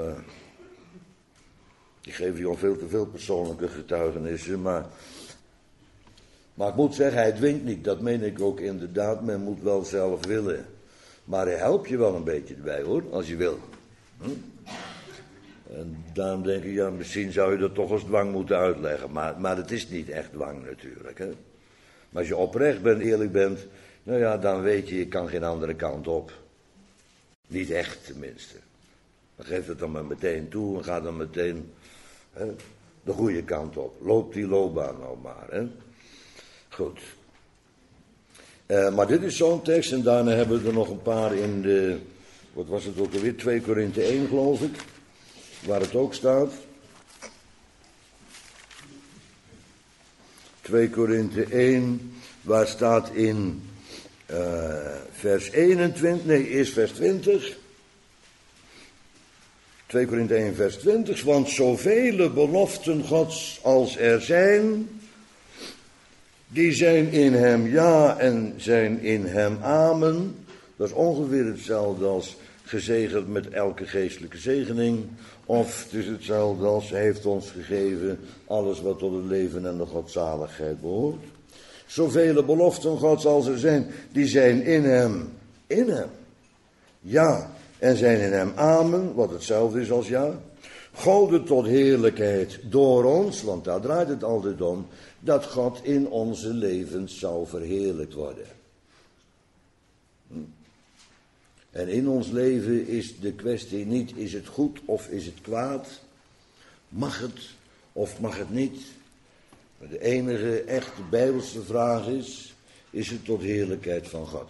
ik geef je al veel te veel persoonlijke getuigenissen, maar, maar ik moet zeggen, hij dwingt niet, dat meen ik ook inderdaad, men moet wel zelf willen. Maar hij helpt je wel een beetje erbij hoor, als je wil. Hm? En daarom denk ik, ja, misschien zou je dat toch als dwang moeten uitleggen, maar, maar het is niet echt dwang natuurlijk. Hè? Maar als je oprecht bent, eerlijk bent, nou ja, dan weet je, je kan geen andere kant op. Niet echt tenminste. Dan geef het dan maar meteen toe en ga dan meteen hè, de goede kant op. Loop die loopbaan nou maar. Hè. Goed. Uh, maar dit is zo'n tekst en daarna hebben we er nog een paar in de, wat was het ook alweer, Tweede Korinthe één geloof ik. Waar het ook staat. Tweede Korinthe één, waar staat in uh, vers eenentwintig, nee, eerst vers twintig. Tweede Korinthe één, vers twintig, want zoveel beloften Gods als er zijn, die zijn in hem ja en zijn in hem amen. Dat is ongeveer hetzelfde als gezegend met elke geestelijke zegening. Of het is hetzelfde als hij heeft ons gegeven alles wat tot het leven en de godzaligheid behoort. Zoveel beloften Gods als er zijn, die zijn in hem, in hem. Ja, en zijn in hem amen, wat hetzelfde is als ja. Gode tot heerlijkheid door ons, want daar draait het altijd om, dat God in onze levens zou verheerlijkt worden. Hm. En in ons leven is de kwestie niet, is het goed of is het kwaad? Mag het of mag het niet? Maar de enige echte bijbelse vraag is, is het tot heerlijkheid van God?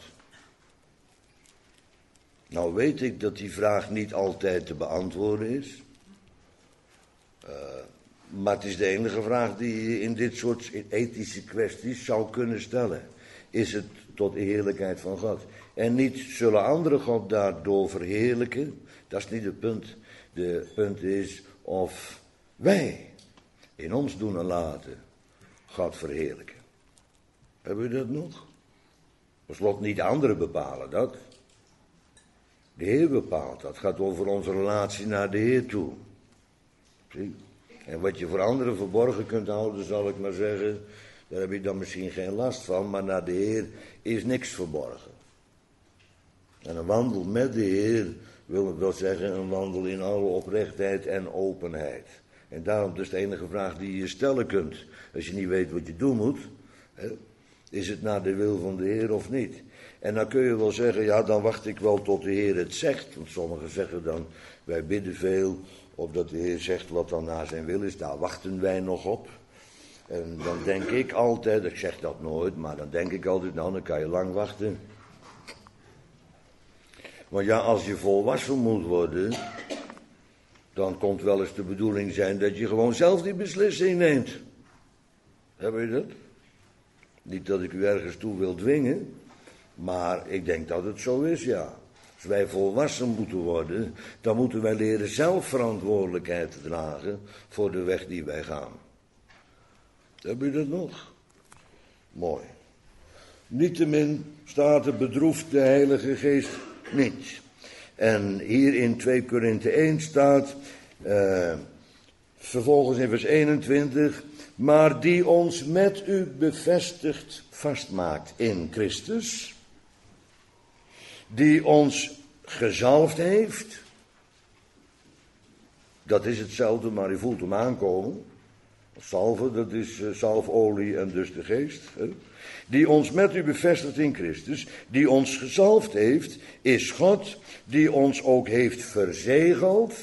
Nou weet ik dat die vraag niet altijd te beantwoorden is. Uh, maar het is de enige vraag die je in dit soort ethische kwesties zou kunnen stellen. Is het tot de heerlijkheid van God? En niet zullen anderen God daardoor verheerlijken. Dat is niet het punt. De punt is of wij in ons doen en laten God verheerlijken. Hebben we dat nog? Per slot niet anderen bepalen dat. De Heer bepaalt dat. Het gaat over onze relatie naar de Heer toe. Zie? En wat je voor anderen verborgen kunt houden, zal ik maar zeggen, daar heb je dan misschien geen last van, maar naar de Heer is niks verborgen. En een wandel met de Heer wil ik wel zeggen, een wandel in alle oprechtheid en openheid. En daarom is de enige vraag die je je stellen kunt, als je niet weet wat je doen moet, hè, is het naar de wil van de Heer of niet? En dan kun je wel zeggen, ja, dan wacht ik wel tot de Heer het zegt. Want sommigen zeggen dan, wij bidden veel, opdat de Heer zegt wat dan naar zijn wil is. Daar wachten wij nog op. En dan denk ik altijd, ik zeg dat nooit, maar dan denk ik altijd, nou, dan kan je lang wachten. Want ja, als je volwassen moet worden, dan komt wel eens de bedoeling zijn dat je gewoon zelf die beslissing neemt. Heb je dat? Niet dat ik u ergens toe wil dwingen, maar ik denk dat het zo is, ja. Als wij volwassen moeten worden, dan moeten wij leren zelf verantwoordelijkheid te dragen voor de weg die wij gaan. Heb je dat nog? Mooi. Niettemin staat er bedroeft de Heilige Geest niet. En hier in twee Korinthe één staat, uh, vervolgens in vers eenentwintig, maar die ons met u bevestigt, vastmaakt in Christus, die ons gezalfd heeft, dat is hetzelfde, maar u voelt hem aankomen. Salven, dat is uh, zalfolie en dus de geest. Hè? Die ons met u bevestigt in Christus, die ons gezalfd heeft, is God, die ons ook heeft verzegeld.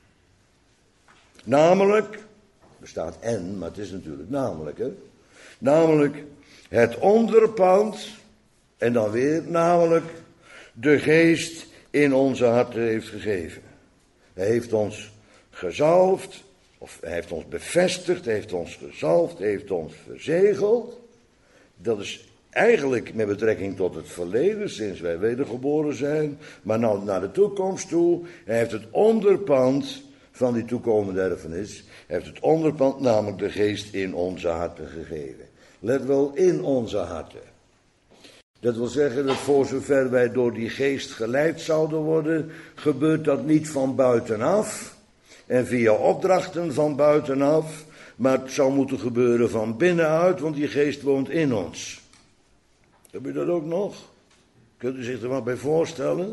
Namelijk, er staat en, maar het is natuurlijk namelijk, hè. Namelijk het onderpand, en dan weer namelijk de geest in onze harten heeft gegeven. Hij heeft ons gezalfd, of hij heeft ons bevestigd, hij heeft ons gezalfd, hij heeft ons verzegeld. Dat is eigenlijk met betrekking tot het verleden, sinds wij wedergeboren zijn, maar nou naar de toekomst toe. Hij heeft het onderpand van die toekomende erfenis, hij heeft het onderpand, namelijk de geest in onze harten gegeven. Let wel, in onze harten. Dat wil zeggen dat voor zover wij door die geest geleid zouden worden, gebeurt dat niet van buitenaf en via opdrachten van buitenaf, maar het zou moeten gebeuren van binnenuit, want die geest woont in ons. Heb je dat ook nog? Kunt u zich er wat bij voorstellen?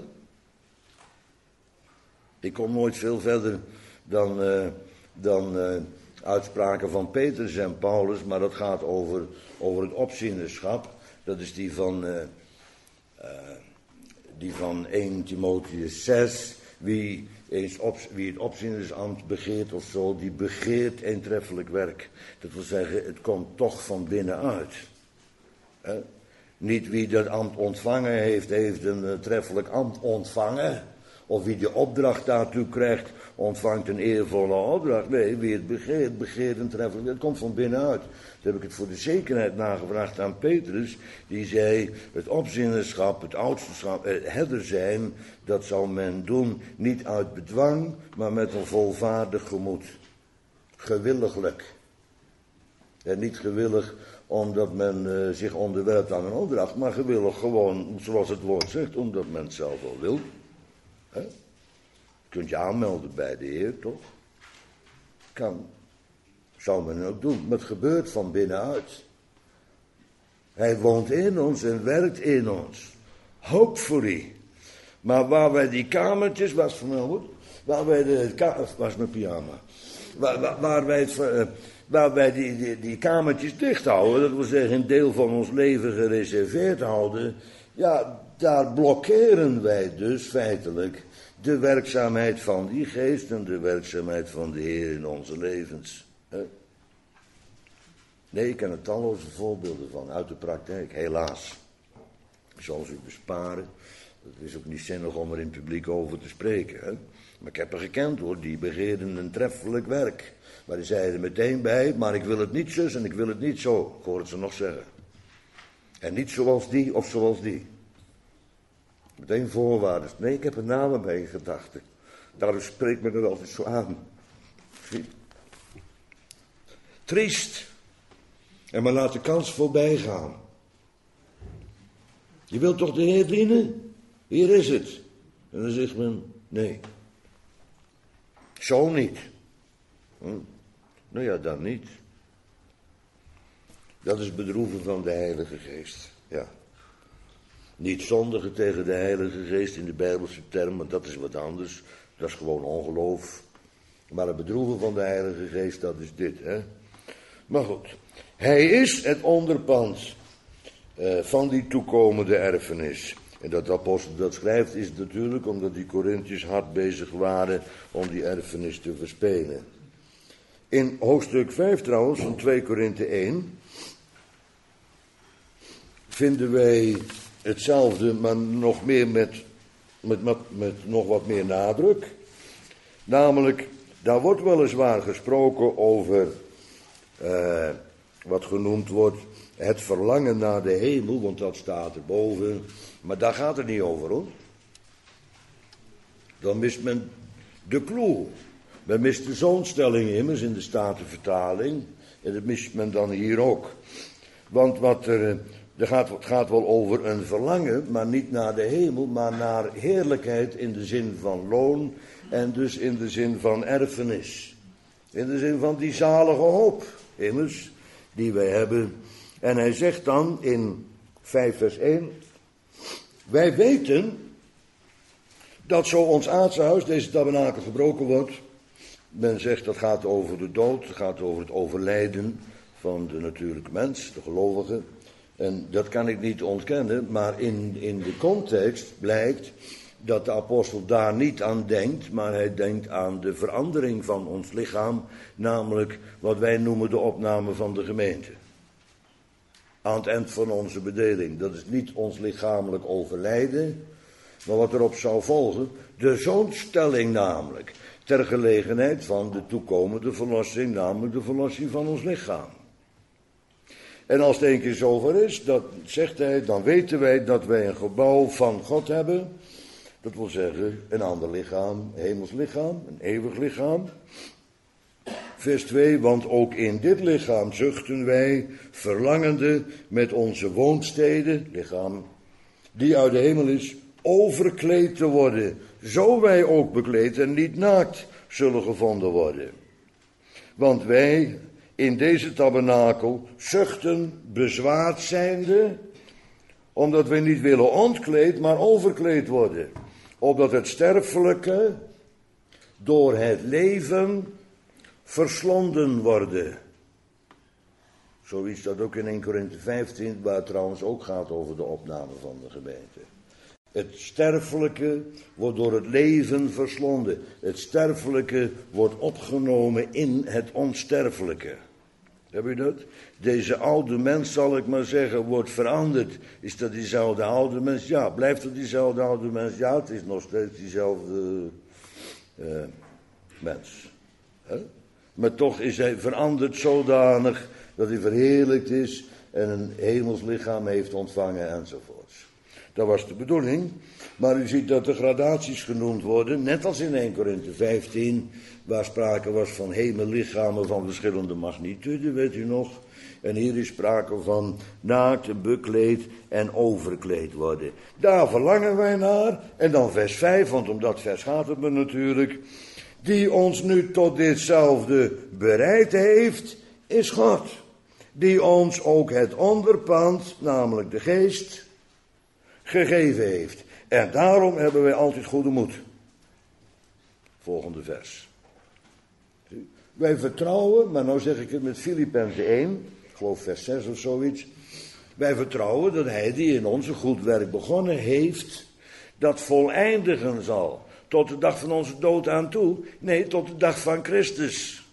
Ik kom nooit veel verder dan, uh, dan uh, uitspraken van Petrus en Paulus, maar dat gaat over, over het opzienerschap. Dat is die van, uh, uh, die van eerste Timotheüs zes. Wie, eens op, wie het opzienersambt begeert of zo, die begeert eentreffelijk werk. Dat wil zeggen, het komt toch van binnenuit. He? Niet wie dat ambt ontvangen heeft, heeft een uh, treffelijk ambt ontvangen. Of wie de opdracht daartoe krijgt, ontvangt een eervolle opdracht. Nee, wie het begeert, begeert een treffelijk. Het komt van binnenuit. Toen heb ik het voor de zekerheid nagevraagd aan Petrus. Die zei, het opzienerschap, het oudsterschap, het herder zijn, dat zal men doen niet uit bedwang, maar met een volvaardig gemoed. Gewilliglijk. En niet gewillig omdat men uh, zich onderwerpt aan een opdracht, maar gewillig gewoon, zoals het woord zegt, omdat men het zelf wel wil. He? Je kunt je aanmelden bij de Heer, toch? Kan. Zou men ook doen. Maar het gebeurt van binnenuit. Hij woont in ons en werkt in ons. Hopefully. Maar waar wij die kamertjes, was vanavond, waar wij de, was mijn pyjama, waar, waar, waar wij, het, uh, waar wij die, die, die kamertjes dicht houden, dat wil zeggen een deel van ons leven gereserveerd houden, ja, daar blokkeren wij dus feitelijk de werkzaamheid van die geest en de werkzaamheid van de Heer in onze levens. He? Nee, ik ken er talloze voorbeelden van uit de praktijk, helaas. Ik zal ze u besparen. Het is ook niet zinnig om er in het publiek over te spreken. Hè? Maar ik heb er gekend hoor, die begeerden een treffelijk werk. Maar die zeiden er meteen bij, maar ik wil het niet zus en ik wil het niet zo. Ik hoor het ze nog zeggen. En niet zoals die of zoals die. Meteen voorwaarden. Nee, ik heb een naam bij in gedachten. Daarom spreekt me er altijd zo aan. Triest. En maar laat de kans voorbij gaan. Je wilt toch de Heer dienen? Hier is het. En dan zegt men, nee. Zo niet. Hm. Nou ja, dan niet. Dat is bedroeven van de Heilige Geest. Ja. Niet zondigen tegen de Heilige Geest in de Bijbelse term, want dat is wat anders. Dat is gewoon ongeloof. Maar het bedroeven van de Heilige Geest, dat is dit, hè. Maar goed. Hij is het onderpand uh, van die toekomende erfenis. En dat de apostel dat schrijft is natuurlijk omdat die Korintiërs hard bezig waren om die erfenis te verspelen. In hoofdstuk vijf trouwens, van twee Korinthe één, vinden wij hetzelfde, maar nog meer met, met, met, met nog wat meer nadruk. Namelijk, daar wordt weliswaar gesproken over uh, wat genoemd wordt het verlangen naar de hemel, want dat staat erboven. Maar daar gaat het niet over, hoor. Dan mist men de clue. Men mist de zoonstelling immers in de Statenvertaling. En dat mist men dan hier ook. Want wat er, er gaat, het gaat wel over een verlangen, maar niet naar de hemel, maar naar heerlijkheid in de zin van loon. En dus in de zin van erfenis. In de zin van die zalige hoop, immers, die wij hebben. En hij zegt dan in vijf vers één. Wij weten dat zo ons aardse huis, deze tabernakel, gebroken wordt. Men zegt dat gaat over de dood, dat gaat over het overlijden van de natuurlijke mens, de gelovige. En dat kan ik niet ontkennen, maar in, in de context blijkt dat de apostel daar niet aan denkt, maar hij denkt aan de verandering van ons lichaam, namelijk wat wij noemen de opname van de gemeente. Aan het eind van onze bedeling. Dat is niet ons lichamelijk overlijden, maar wat erop zou volgen, de zoonstelling namelijk, ter gelegenheid van de toekomende verlossing, namelijk de verlossing van ons lichaam. En als het een keer zover is, dat zegt hij, dan weten wij dat wij een gebouw van God hebben. Dat wil zeggen, een ander lichaam, een hemels lichaam, een eeuwig lichaam. Vers twee, want ook in dit lichaam zuchten wij, verlangende met onze woonsteden, lichaam, die uit de hemel is, overkleed te worden, zo wij ook bekleed en niet naakt zullen gevonden worden. Want wij in deze tabernakel zuchten bezwaard zijnde, omdat wij niet willen ontkleed, maar overkleed worden. Opdat het sterfelijke door het leven verslonden worden. Zoiets dat ook in één Korinthe vijftien, waar het trouwens ook gaat over de opname van de gemeente. Het sterfelijke wordt door het leven verslonden. Het sterfelijke wordt opgenomen in het onsterfelijke. Heb je dat? Deze oude mens, zal ik maar zeggen, wordt veranderd. Is dat diezelfde oude mens? Ja. Blijft het diezelfde oude mens? Ja, het is nog steeds diezelfde uh, mens. He? Maar toch is hij veranderd zodanig dat hij verheerlijkt is en een hemels lichaam heeft ontvangen enzovoorts. Dat was de bedoeling. Maar u ziet dat er gradaties genoemd worden, net als in één Korinthe vijftien, waar sprake was van hemellichamen van verschillende magnitude, weet u nog. En hier is sprake van naakt, bekleed en overkleed worden. Daar verlangen wij naar. En dan vers vijf, want om dat vers gaat het me natuurlijk. Die ons nu tot ditzelfde bereid heeft, is God. Die ons ook het onderpand, namelijk de geest, gegeven heeft. En daarom hebben wij altijd goede moed. Volgende vers. Wij vertrouwen, maar nou zeg ik het met Filippenzen één, ik geloof vers zes of zoiets. Wij vertrouwen dat hij die in ons een goed werk begonnen heeft, dat voleindigen zal. Tot de dag van onze dood aan toe. Nee, tot de dag van Christus.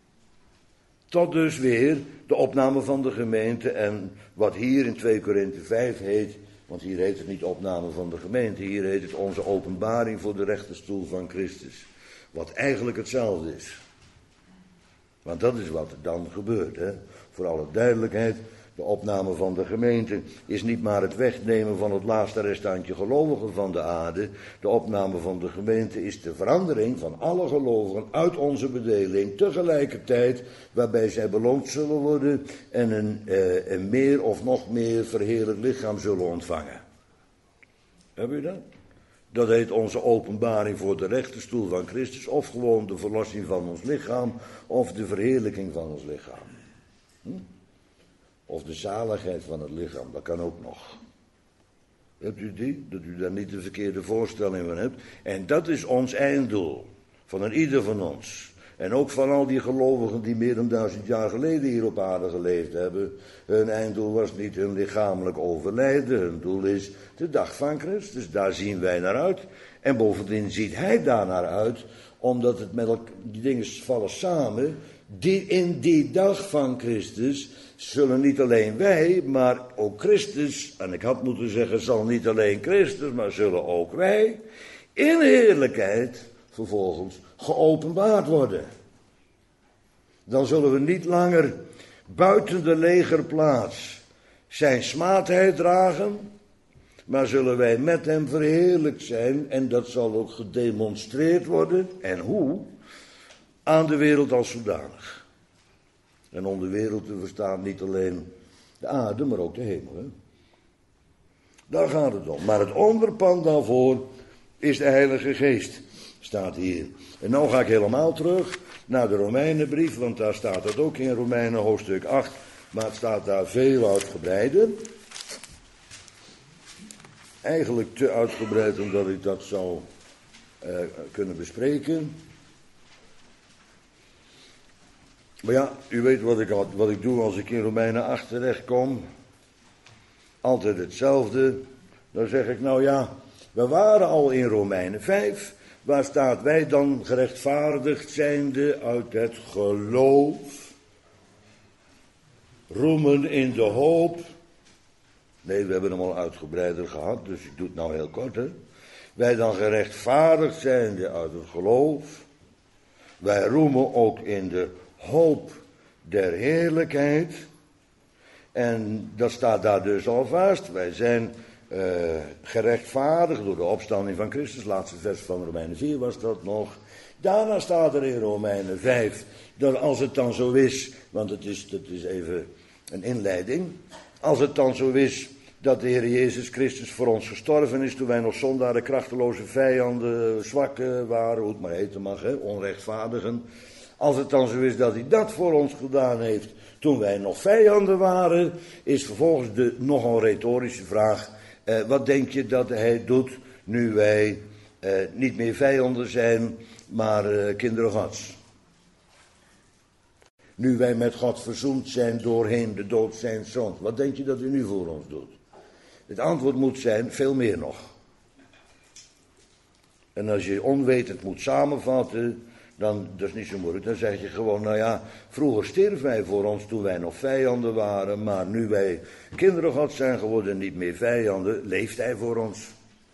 Tot dus weer de opname van de gemeente en wat hier in twee Korinthe vijf heet, want hier heet het niet opname van de gemeente, hier heet het onze openbaring voor de rechterstoel van Christus. Wat eigenlijk hetzelfde is. Want dat is wat er dan gebeurt, hè. Voor alle duidelijkheid, de opname van de gemeente is niet maar het wegnemen van het laatste restantje gelovigen van de aarde. De opname van de gemeente is de verandering van alle gelovigen uit onze bedeling tegelijkertijd, waarbij zij beloond zullen worden en een, eh, een meer of nog meer verheerlijk lichaam zullen ontvangen. Heb je dat? Dat heet onze openbaring voor de rechterstoel van Christus, of gewoon de verlossing van ons lichaam, of de verheerlijking van ons lichaam. Hm? Of de zaligheid van het lichaam, dat kan ook nog. Hebt u die? Dat u daar niet de verkeerde voorstelling van hebt. En dat is ons einddoel, van een ieder van ons. En ook van al die gelovigen die meer dan duizend jaar geleden hier op aarde geleefd hebben. Hun einddoel was niet hun lichamelijk overlijden. Hun doel is de dag van Christus. Daar zien wij naar uit. En bovendien ziet hij daar naar uit. Omdat het met elkaar, die dingen vallen samen. Die, in die dag van Christus zullen niet alleen wij, maar ook Christus. En ik had moeten zeggen, zal niet alleen Christus, maar zullen ook wij. In heerlijkheid vervolgens geopenbaard worden. Dan zullen we niet langer buiten de legerplaats zijn smaadheid dragen, maar zullen wij met hem verheerlijkt zijn. En dat zal ook gedemonstreerd worden. En hoe? Aan de wereld als zodanig. En om de wereld te verstaan niet alleen de aarde, maar ook de hemel. Hè? Daar gaat het om. Maar het onderpand daarvoor is de Heilige Geest, staat hier. En nou ga ik helemaal terug naar de Romeinenbrief, want daar staat het ook in Romeinen hoofdstuk acht, maar het staat daar veel uitgebreider. Eigenlijk te uitgebreid omdat ik dat zou uh, kunnen bespreken. Maar ja, u weet wat ik, wat ik doe als ik in Romeinen acht terechtkom. Altijd hetzelfde. Dan zeg ik, nou ja, we waren al in Romeinen vijf. Waar staat wij dan gerechtvaardigd zijnde uit het geloof? Roemen in de hoop. Nee, we hebben hem al uitgebreider gehad, dus ik doe het nou heel kort. Hè. Wij dan gerechtvaardigd zijnde uit het geloof. Wij roemen ook in de hoop der heerlijkheid. En dat staat daar dus al vast. Wij zijn uh, gerechtvaardigd door de opstanding van Christus. Laatste vers van Romeinen vier was dat nog. Daarna staat er in Romeinen vijf dat als het dan zo is, want het is, het is even een inleiding. Als het dan zo is dat de Heer Jezus Christus voor ons gestorven is toen wij nog zondaren, krachteloze vijanden, zwakken waren, hoe het maar heten mag, hè, onrechtvaardigen. Als het dan zo is dat hij dat voor ons gedaan heeft toen wij nog vijanden waren, is vervolgens de nogal retorische vraag, eh, wat denk je dat hij doet nu wij eh, niet meer vijanden zijn, maar eh, kinderen Gods? Nu wij met God verzoend zijn doorheen de dood zijn zoon. Wat denk je dat hij nu voor ons doet? Het antwoord moet zijn, veel meer nog. En als je onwetend moet samenvatten, dan, dat is niet zo moeilijk, dan zeg je gewoon, nou ja, vroeger stierf hij voor ons toen wij nog vijanden waren, maar nu wij kinderen Gods zijn geworden, niet meer vijanden, leeft hij voor ons.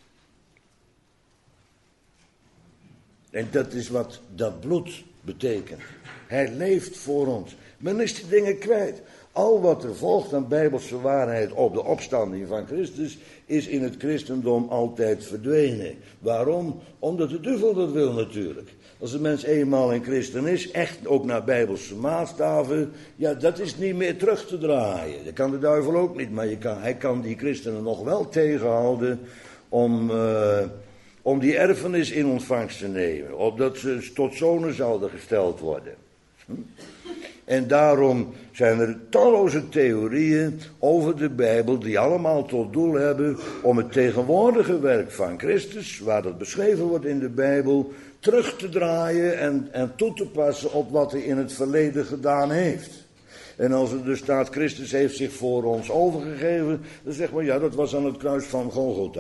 En dat is wat dat bloed betekent. Hij leeft voor ons. Men is die dingen kwijt. Al wat er volgt aan bijbelse waarheid op de opstanding van Christus is in het christendom altijd verdwenen. Waarom? Omdat de duivel dat wil natuurlijk. Als een mens eenmaal een christen is, echt ook naar bijbelse maatstaven, ja, dat is niet meer terug te draaien. Dat kan de duivel ook niet, maar je kan, hij kan die christenen nog wel tegenhouden om, uh, om die erfenis in ontvangst te nemen. Opdat ze tot zonen zouden gesteld worden. Hm? En daarom zijn er talloze theorieën over de Bijbel die allemaal tot doel hebben om het tegenwoordige werk van Christus, waar dat beschreven wordt in de Bijbel, terug te draaien en, en toe te passen op wat hij in het verleden gedaan heeft. En als er dus staat, Christus heeft zich voor ons overgegeven, dan zegt men, ja, dat was aan het kruis van Golgotha.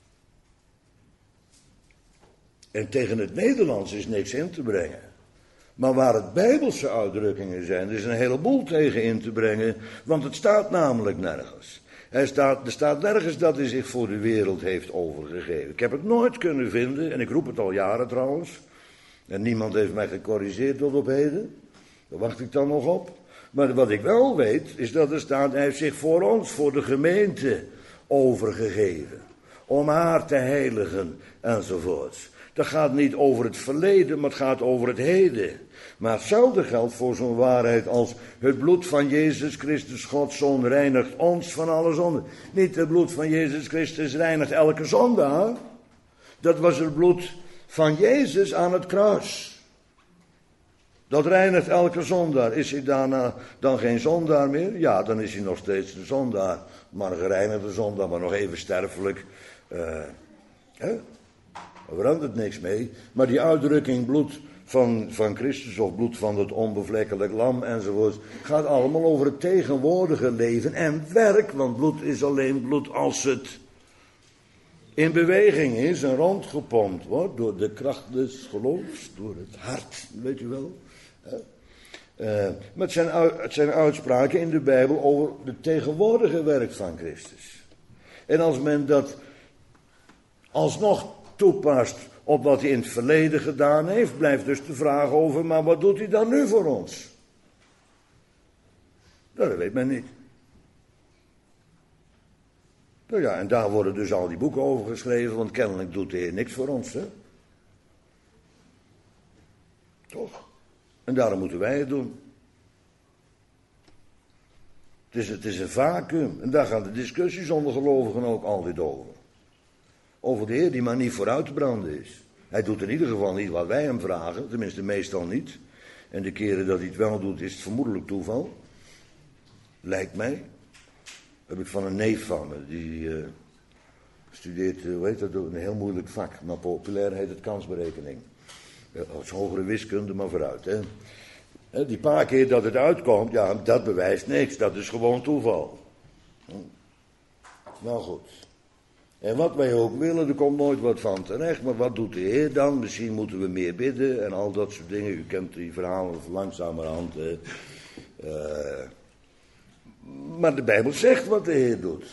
En tegen het Nederlands is niks in te brengen. Maar waar het bijbelse uitdrukkingen zijn, er is een heleboel tegen in te brengen, want het staat namelijk nergens. Er staat, er staat nergens dat hij zich voor de wereld heeft overgegeven. Ik heb het nooit kunnen vinden, en ik roep het al jaren trouwens, en niemand heeft mij gecorrigeerd tot op heden. Daar wacht ik dan nog op. Maar wat ik wel weet, is dat er staat, hij heeft zich voor ons, voor de gemeente, overgegeven. Om haar te heiligen, enzovoorts. Dat gaat niet over het verleden, maar het gaat over het heden. Maar hetzelfde geldt voor zo'n waarheid als het bloed van Jezus Christus, Gods Zoon, reinigt ons van alle zonden. Niet het bloed van Jezus Christus reinigt elke zondaar. Dat was het bloed van Jezus aan het kruis. Dat reinigt elke zondaar. Is hij daarna dan geen zondaar meer? Ja, dan is hij nog steeds de zondaar. Maar een gereinigde zondaar, maar nog even sterfelijk. Uh, hè? Er verandert niks mee. Maar die uitdrukking bloed van, van Christus of bloed van het onbevlekkelijk lam enzovoort. Het gaat allemaal over het tegenwoordige leven en werk, want bloed is alleen bloed als het in beweging is en rondgepompt wordt door de kracht des geloofs, door het hart, weet u wel. Uh, maar het zijn, het zijn uitspraken in de Bijbel over het tegenwoordige werk van Christus. En als men dat alsnog toepast op wat hij in het verleden gedaan heeft, blijft dus de vraag over, maar wat doet hij dan nu voor ons? Dat weet men niet. Nou ja, en daar worden dus al die boeken over geschreven, want kennelijk doet de Heer niks voor ons, hè? Toch? En daarom moeten wij het doen. Het is, het is een vacuüm. En daar gaan de discussies onder gelovigen ook altijd over. Over de Heer die maar niet vooruit te branden is. Hij doet in ieder geval niet wat wij hem vragen, tenminste meestal niet. En de keren dat hij het wel doet is het vermoedelijk toeval. Lijkt mij. Heb ik van een neef van me, die uh, studeert, uh, hoe heet dat, een heel moeilijk vak, maar populair heet het kansberekening. Uh, als hogere wiskunde, maar vooruit. Hè. Uh, die paar keer dat het uitkomt, ja, dat bewijst niks, dat is gewoon toeval. Uh. Nou goed. En wat wij ook willen, er komt nooit wat van terecht, maar wat doet de Heer dan? Misschien moeten we meer bidden en al dat soort dingen. U kent die verhalen langzamerhand. Uh, uh, Maar de Bijbel zegt wat de Heer doet.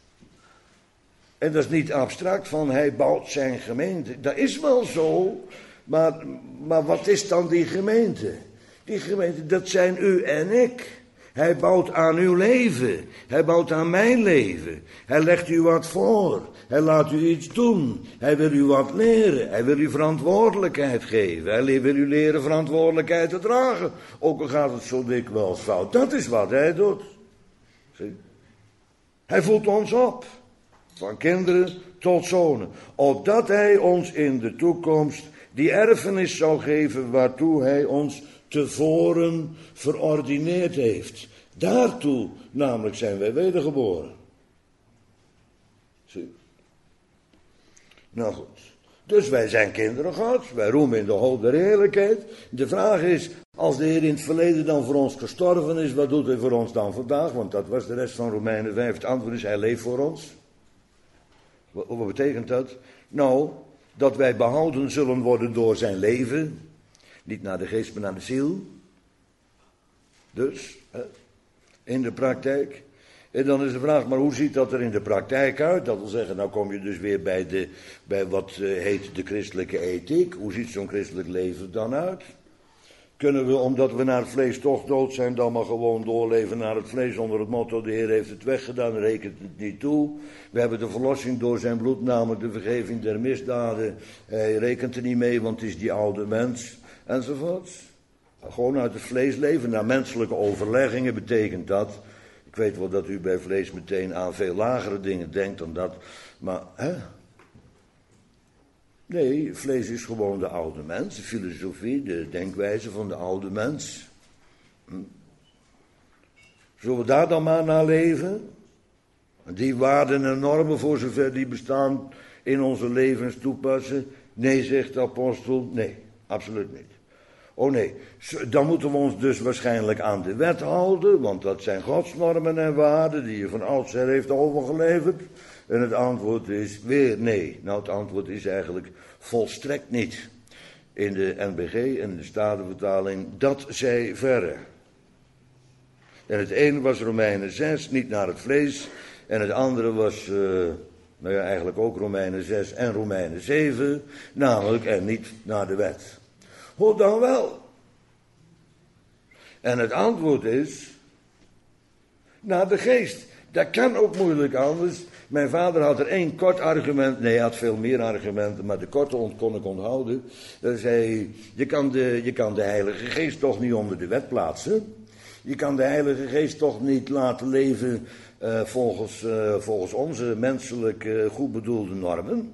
En dat is niet abstract van hij bouwt zijn gemeente. Dat is wel zo, maar, maar wat is dan die gemeente? Die gemeente, dat zijn u en ik. Hij bouwt aan uw leven. Hij bouwt aan mijn leven. Hij legt u wat voor. Hij laat u iets doen. Hij wil u wat leren. Hij wil u verantwoordelijkheid geven. Hij wil u leren verantwoordelijkheid te dragen. Ook al gaat het zo dikwijls fout. Dat is wat hij doet. Zie? Hij voedt ons op. Van kinderen tot zonen. Opdat hij ons in de toekomst die erfenis zou geven waartoe hij ons tevoren verordineerd heeft. Daartoe namelijk zijn wij wedergeboren. Zie. Nou goed. Dus wij zijn kinderen Gods. Wij roemen in de hoop der heerlijkheid. De vraag is, als de Heer in het verleden dan voor ons gestorven is, wat doet hij voor ons dan vandaag? Want dat was de rest van Romeinen vijf. Het antwoord is, hij leeft voor ons. Wat, wat betekent dat? Nou, dat wij behouden zullen worden door zijn leven. Niet naar de geest, maar naar de ziel. Dus, in de praktijk. En dan is de vraag, maar hoe ziet dat er in de praktijk uit? Dat wil zeggen, nou kom je dus weer bij, de, bij wat heet de christelijke ethiek. Hoe ziet zo'n christelijk leven dan uit? Kunnen we, omdat we naar het vlees toch dood zijn, dan maar gewoon doorleven naar het vlees onder het motto, de Heer heeft het weggedaan, rekent het niet toe. We hebben de verlossing door zijn bloed, namelijk de vergeving der misdaden. Hij rekent er niet mee, want het is die oude mens, enzovoort. Gewoon uit het vlees leven, naar menselijke overleggingen betekent dat. Ik weet wel dat u bij vlees meteen aan veel lagere dingen denkt dan dat, maar hè? Nee, vlees is gewoon de oude mens, de filosofie, de denkwijze van de oude mens. Hm. Zullen we daar dan maar naar leven? Die waarden en normen, voor zover die bestaan, in onze levens toepassen? Nee, zegt de apostel, nee, absoluut niet. Oh nee, dan moeten we ons dus waarschijnlijk aan de wet houden, want dat zijn godsnormen en waarden die je van oudsher heeft overgeleverd. En het antwoord is weer nee. Nou, het antwoord is eigenlijk volstrekt niet. In de N B G en de Statenvertaling, dat zij verre. En het ene was Romeinen zes, niet naar het vlees. En het andere was, uh, nou ja, eigenlijk ook Romeinen zes en Romeinen zeven. Namelijk, en niet naar de wet. Hoe dan wel? En het antwoord is, naar de geest. Dat kan ook moeilijk anders. Mijn vader had er één kort argument, nee, hij had veel meer argumenten, maar de korte kon ik onthouden. Hij zei, je kan, de, je kan de Heilige Geest toch niet onder de wet plaatsen. Je kan de Heilige Geest toch niet laten leven uh, volgens, uh, volgens onze menselijk uh, goed bedoelde normen.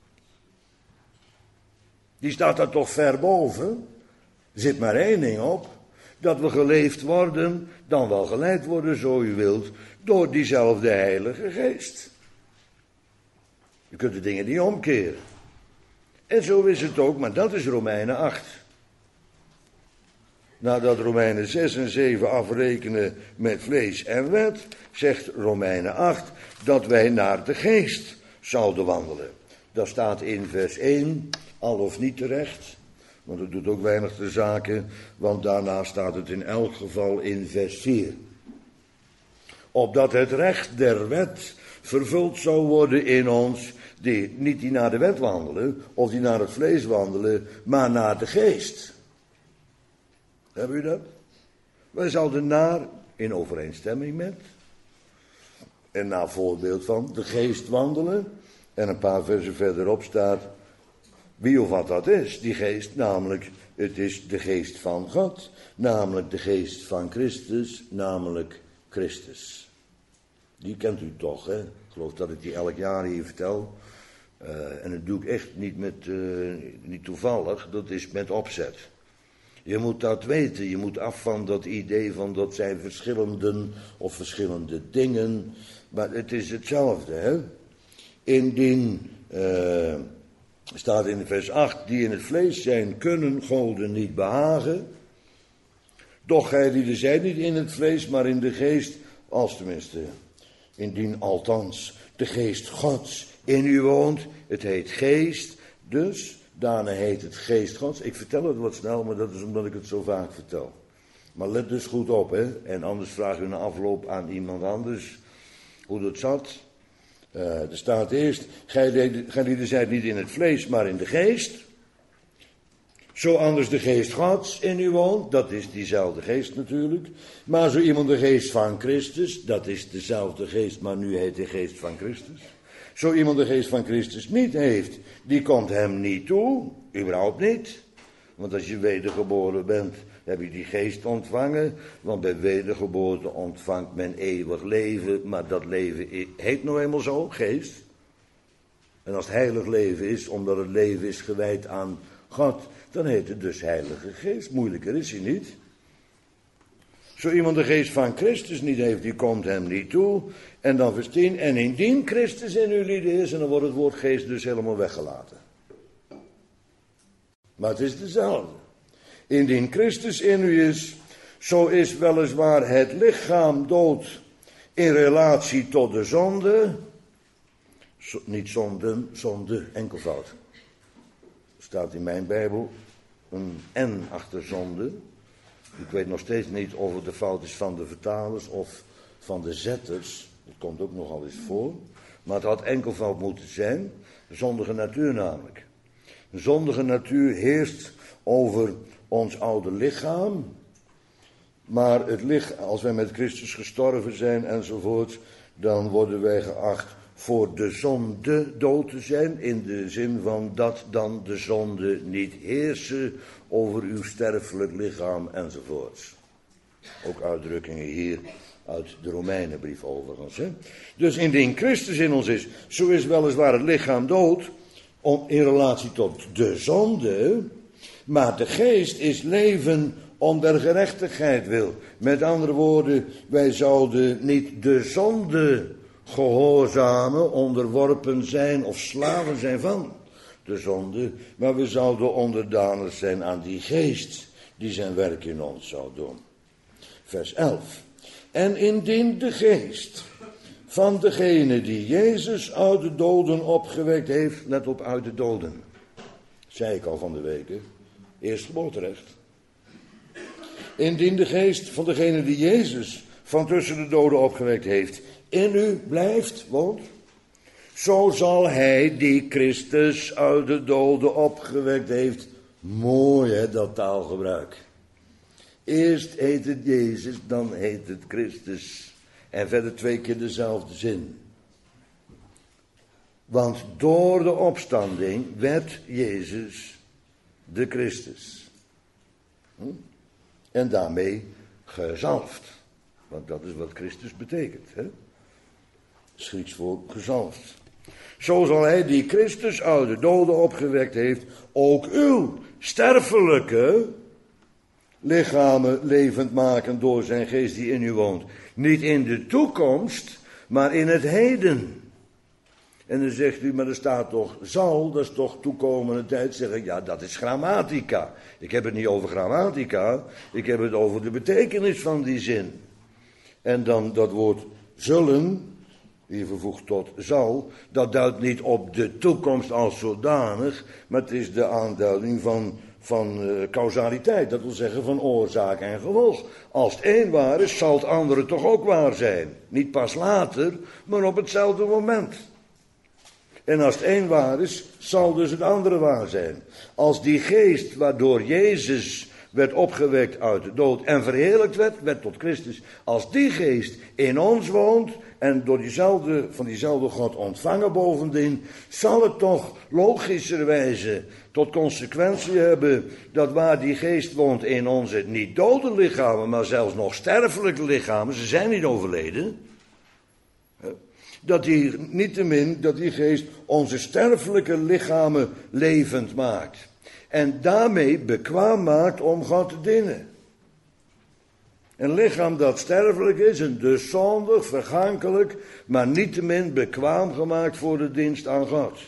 Die staat daar toch ver boven. Er zit maar één ding op. Dat we geleefd worden, dan wel geleid worden, zo u wilt, door diezelfde Heilige Geest. Je kunt de dingen niet omkeren. En zo is het ook, maar dat is Romeinen acht. Nadat Romeinen zes en zeven afrekenen met vlees en wet, zegt Romeinen acht dat wij naar de geest zouden wandelen. Dat staat in vers één, al of niet terecht. Want dat doet ook weinig ter zake, want daarna staat het in elk geval in vers vier. Opdat het recht der wet vervuld zou worden in ons, die, niet die naar de wet wandelen, of die naar het vlees wandelen, maar naar de geest. Hebben u dat? Wij zouden naar, in overeenstemming met, en naar voorbeeld van, de geest wandelen. En een paar versen verderop staat, wie of wat dat is, die geest, namelijk, het is de geest van God, namelijk de geest van Christus, namelijk Christus. Die kent u toch, hè? Ik geloof dat ik die elk jaar hier vertel. Uh, en dat doe ik echt niet, met, uh, niet toevallig, dat is met opzet. Je moet dat weten, je moet af van dat idee van dat zijn verschillende of verschillende dingen, maar het is hetzelfde, hè? Indien, uh, staat in vers acht, die in het vlees zijn, kunnen Goden niet behagen. Doch gij die zijt niet in het vlees, maar in de geest, als tenminste, indien althans de geest Gods in u woont, het heet geest, dus daarna heet het geest Gods. Ik vertel het wat snel, maar dat is omdat ik het zo vaak vertel. Maar let dus goed op, hè, en anders vraag u na afloop aan iemand anders hoe dat zat. Uh, er staat eerst, gij die zijt niet in het vlees, maar in de geest. Zo anders de geest Gods in u woont, dat is diezelfde geest natuurlijk. Maar zo iemand de geest van Christus, dat is dezelfde geest, maar nu heet de geest van Christus. Zo iemand de geest van Christus niet heeft, die komt hem niet toe, überhaupt niet. Want als je wedergeboren bent, heb je die geest ontvangen. Want bij wedergeboorte ontvangt men eeuwig leven, maar dat leven heet nou eenmaal zo, geest. En als het heilig leven is, omdat het leven is gewijd aan God, dan heet het dus heilige geest. Moeilijker is hij niet. Zo iemand de geest van Christus niet heeft, die komt hem niet toe. En dan vers tien, en indien Christus in uw lieden is, en dan wordt het woord geest dus helemaal weggelaten. Maar het is dezelfde. Indien Christus in u is, zo is weliswaar het lichaam dood in relatie tot de zonde. Zo, niet zonden, zonde, enkelvoud. Staat in mijn Bijbel een N achter zonde. Ik weet nog steeds niet of het de fout is van de vertalers of van de zetters. Dat komt ook nogal eens voor. Maar het had enkelvoud moeten zijn. Zondige natuur namelijk. Een zondige natuur heerst over ons oude lichaam. Maar het lichaam, als wij met Christus gestorven zijn enzovoort, dan worden wij geacht voor de zonde dood te zijn. In de zin van dat dan de zonde niet heersen over uw sterfelijk lichaam enzovoort. Ook uitdrukkingen hier uit de Romeinenbrief overigens. Hè? Dus indien Christus in ons is, zo is weliswaar het lichaam dood in relatie tot de zonde, maar de geest is leven om der gerechtigheid wil. Met andere woorden, wij zouden niet de zonde gehoorzamen, onderworpen zijn of slaven zijn van de zonde, maar we zouden onderdanig zijn aan die geest die zijn werk in ons zou doen. Vers elf. En indien de geest van degene die Jezus uit de doden opgewekt heeft, let op, uit de doden, zei ik al van de week, hè? Eerstgeboorterecht. Indien de geest van degene die Jezus van tussen de doden opgewekt heeft in u blijft, woont, zo zal hij die Christus uit de doden opgewekt heeft. Mooi hè, dat taalgebruik. Eerst heet het Jezus, dan heet het Christus. En verder twee keer dezelfde zin. Want door de opstanding werd Jezus de Christus. Hm? En daarmee gezalfd. Want dat is wat Christus betekent. Hè? Het Grieks voor gezalfd. Zo zal hij die Christus uit de doden opgewekt heeft, ook uw sterfelijke lichamen levend maken door zijn geest die in u woont. Niet in de toekomst, maar in het heden. En dan zegt u, maar er staat toch zal, dat is toch toekomende tijd. Zeg ik, ja, dat is grammatica. Ik heb het niet over grammatica, ik heb het over de betekenis van die zin. En dan dat woord zullen, die vervoegd tot zal, dat duidt niet op de toekomst als zodanig, maar het is de aanduiding van, van uh, causaliteit, dat wil zeggen van oorzaak en gevolg. Als het een waar is, zal het andere toch ook waar zijn. Niet pas later, maar op hetzelfde moment. En als het een waar is, zal dus het andere waar zijn. Als die geest waardoor Jezus werd opgewekt uit de dood en verheerlijkt werd, werd tot Christus. Als die geest in ons woont en door diezelfde, van diezelfde God ontvangen bovendien, zal het toch logischerwijze tot consequentie hebben dat waar die geest woont in ons het niet dode lichamen, maar zelfs nog sterfelijke lichamen, ze zijn niet overleden, dat die, niettemin, dat die geest onze sterfelijke lichamen levend maakt. En daarmee bekwaam maakt om God te dienen. Een lichaam dat sterfelijk is en dus zondig, vergankelijk, maar niettemin bekwaam gemaakt voor de dienst aan God.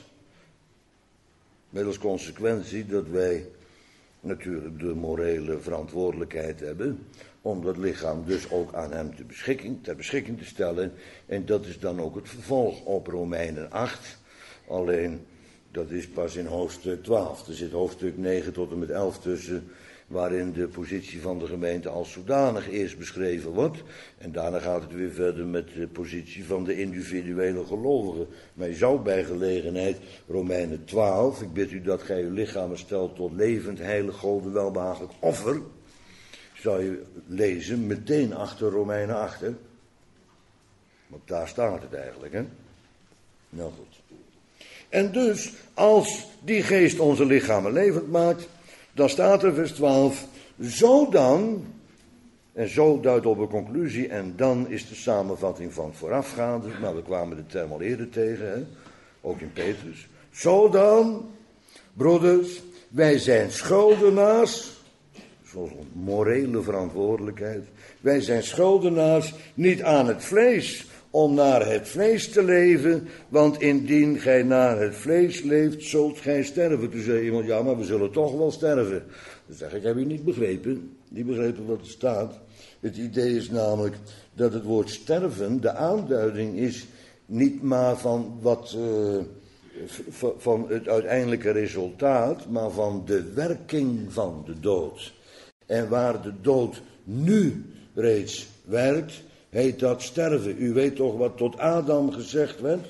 Met als consequentie dat wij natuurlijk de morele verantwoordelijkheid hebben om dat lichaam dus ook aan hem te beschikking, ter beschikking te stellen. En dat is dan ook het vervolg op Romeinen acht. Alleen, dat is pas in hoofdstuk twaalf. Er zit hoofdstuk negen tot en met elf tussen, waarin de positie van de gemeente als zodanig eerst beschreven wordt. En daarna gaat het weer verder met de positie van de individuele gelovigen. Maar je zou bij gelegenheid Romeinen twaalf, ik bid u dat gij uw lichamen stelt tot levend, heilig, Gode welbehagelijk offer, zou je lezen meteen achter Romeinen acht, hè? Want daar staat het eigenlijk, hè? Nou goed. En dus, als die geest onze lichamen levend maakt, dan staat er vers twaalf, zo dan, en zo duidt op een conclusie, en dan is de samenvatting van het voorafgaande, nou we kwamen de term al eerder tegen, hè? Ook in Petrus. Zo dan, broeders, wij zijn schuldenaars, zoals morele verantwoordelijkheid, wij zijn schuldenaars niet aan het vlees, om naar het vlees te leven, want indien gij naar het vlees leeft, zult gij sterven. Toen zei iemand, ja, maar we zullen toch wel sterven. Dan zeg ik, heb je niet begrepen? Niet begrepen wat er staat. Het idee is namelijk dat het woord sterven, de aanduiding is niet maar van wat, uh, van het uiteindelijke resultaat, maar van de werking van de dood. En waar de dood nu reeds werkt, heet dat sterven. U weet toch wat tot Adam gezegd werd?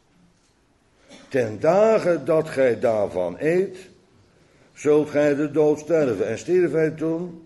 Ten dagen dat gij daarvan eet, zult gij de dood sterven. En stierf hij toen?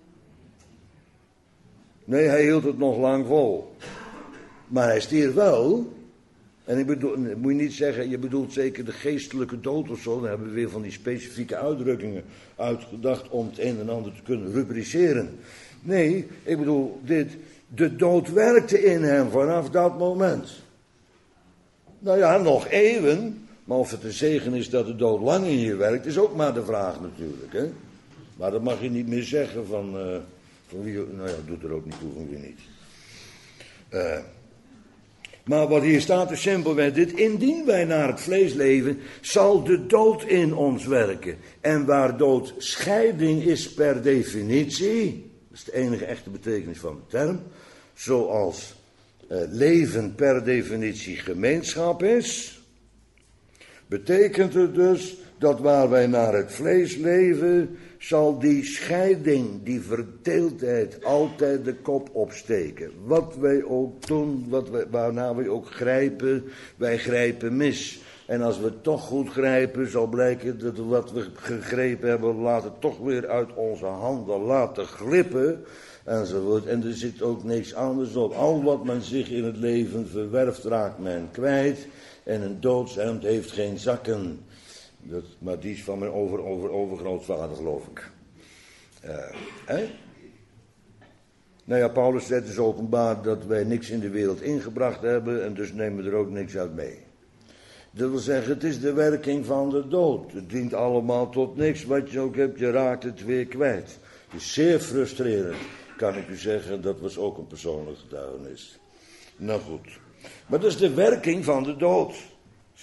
Nee, hij hield het nog lang vol. Maar hij stierf wel. En ik bedoel, moet je niet zeggen, je bedoelt zeker de geestelijke dood of zo. Dan hebben we weer van die specifieke uitdrukkingen uitgedacht om het een en ander te kunnen rubriceren. Nee, ik bedoel dit. De dood werkte in hem vanaf dat moment. Nou ja, nog eeuwen. Maar of het een zegen is dat de dood lang in je werkt, is ook maar de vraag natuurlijk. Hè? Maar dat mag je niet meer zeggen van, uh, van wie. Nou ja, doet er ook niet toe van wie niet. Uh, maar wat hier staat is simpelweg dit. Indien wij naar het vlees leven, zal de dood in ons werken. En waar dood scheiding is per definitie, dat is de enige echte betekenis van de term, zoals uh, leven per definitie gemeenschap is, betekent het dus dat waar wij naar het vlees leven, zal die scheiding, die verdeeldheid altijd de kop opsteken. Wat wij ook doen, wat wij, waarna wij ook grijpen, wij grijpen mis. En als we toch goed grijpen, zal blijken dat wat we gegrepen hebben, laten toch weer uit onze handen laten glippen. Enzovoort. En er zit ook niks anders op. Al wat men zich in het leven verwerft, raakt men kwijt. En een doodshemd heeft geen zakken. Dat, maar die is van mijn over, over, overgrootvader, geloof ik. Uh, hè? Nou ja, Paulus zegt dus openbaar dat wij niks in de wereld ingebracht hebben. En dus nemen we er ook niks uit mee. Dat wil zeggen, het is de werking van de dood. Het dient allemaal tot niks. Wat je ook hebt, je raakt het weer kwijt. Het is zeer frustrerend, kan ik u zeggen. Dat was ook een persoonlijke getuigenis. Nou goed. Maar dat is de werking van de dood. Zie?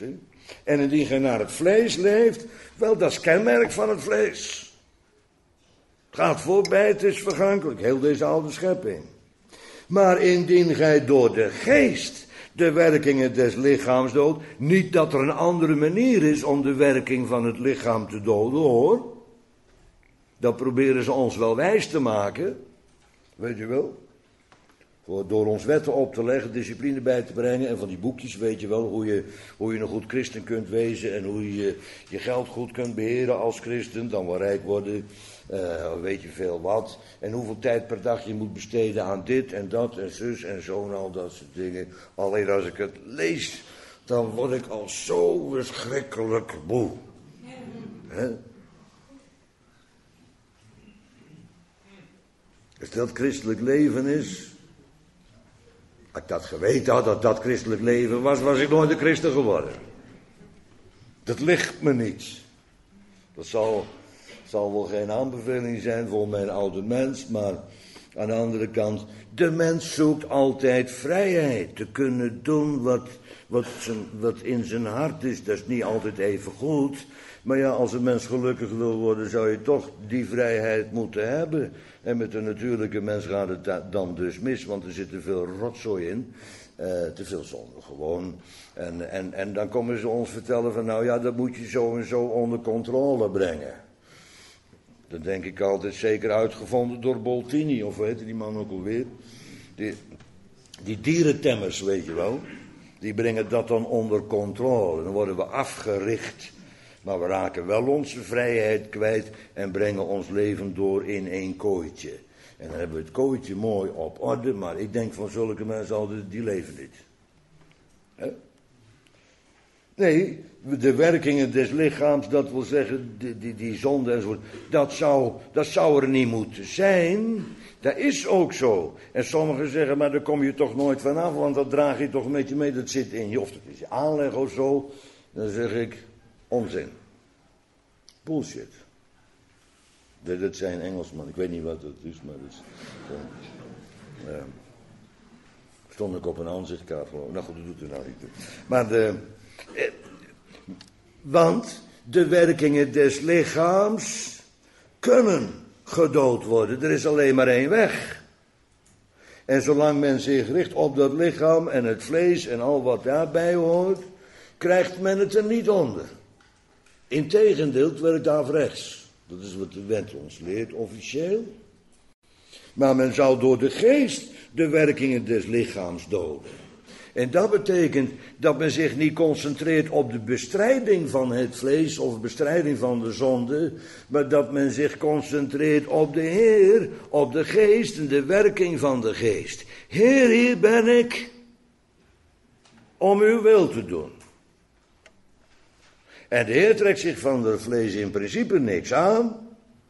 En indien gij naar het vlees leeft, wel, dat is kenmerk van het vlees. Het gaat voorbij, het is vergankelijk, heel deze oude schepping. Maar indien gij door de geest de werkingen des lichaams doodt, niet dat er een andere manier is om de werking van het lichaam te doden, hoor. Dat proberen ze ons wel wijs te maken, weet je wel. Door ons wetten op te leggen, discipline bij te brengen. En van die boekjes weet je wel hoe je, hoe je een goed christen kunt wezen. En hoe je je geld goed kunt beheren als christen. Dan wel rijk worden. Uh, weet je veel wat. En hoeveel tijd per dag je moet besteden aan dit en dat en zus en zo en al dat soort dingen. Alleen als ik het lees, dan word ik al zo verschrikkelijk moe. He? Als dat christelijk leven is. Als ik dat geweten had dat dat christelijk leven was, was ik nooit een christen geworden. Dat ligt me niet. Dat zal, zal wel geen aanbeveling zijn voor mijn oude mens, maar aan de andere kant, de mens zoekt altijd vrijheid. Te kunnen doen wat, wat, zijn, wat in zijn hart is. Dat is niet altijd even goed. Maar ja, als een mens gelukkig wil worden, zou je toch die vrijheid moeten hebben. En met de natuurlijke mens gaat het dan dus mis, want er zit te veel rotzooi in. Uh, te veel zonde gewoon. En, en, en dan komen ze ons vertellen van, nou ja, dat moet je zo en zo onder controle brengen. Dat denk ik altijd zeker uitgevonden door Boltini, of weet je die man ook alweer. Die, die dierentemmers, weet je wel. Die brengen dat dan onder controle. Dan worden we afgericht. Maar we raken wel onze vrijheid kwijt en brengen ons leven door in één kooitje. En dan hebben we het kooitje mooi op orde, maar ik denk van zulke mensen altijd, die leven niet. He? Nee, de werkingen des lichaams, dat wil zeggen, die, die, die zonde enzovoort, dat zou, dat zou er niet moeten zijn. Dat is ook zo. En sommigen zeggen, maar daar kom je toch nooit vanaf, want dat draag je toch met je mee, dat zit in je, of dat is je aanleg of zo. Dan zeg ik, onzin. Bullshit. Dat, dat zijn Engelsman, ik weet niet wat dat is, maar dat is... Uh, uh, stond ik op een aanzichtkaart gewoon. Nou goed, dat doet er nou niet toe. Maar de... Eh, want de werkingen des lichaams kunnen gedood worden. Er is alleen maar één weg. En zolang men zich richt op dat lichaam en het vlees en al wat daarbij hoort, krijgt men het er niet onder. Integendeel, het werkt averechts. Dat is wat de wet ons leert, officieel. Maar men zou door de geest de werkingen des lichaams doden. En dat betekent dat men zich niet concentreert op de bestrijding van het vlees of bestrijding van de zonde, maar dat men zich concentreert op de Heer, op de geest en de werking van de geest. Heer, hier ben ik om uw wil te doen. En de Heer trekt zich van het vlees in principe niks aan.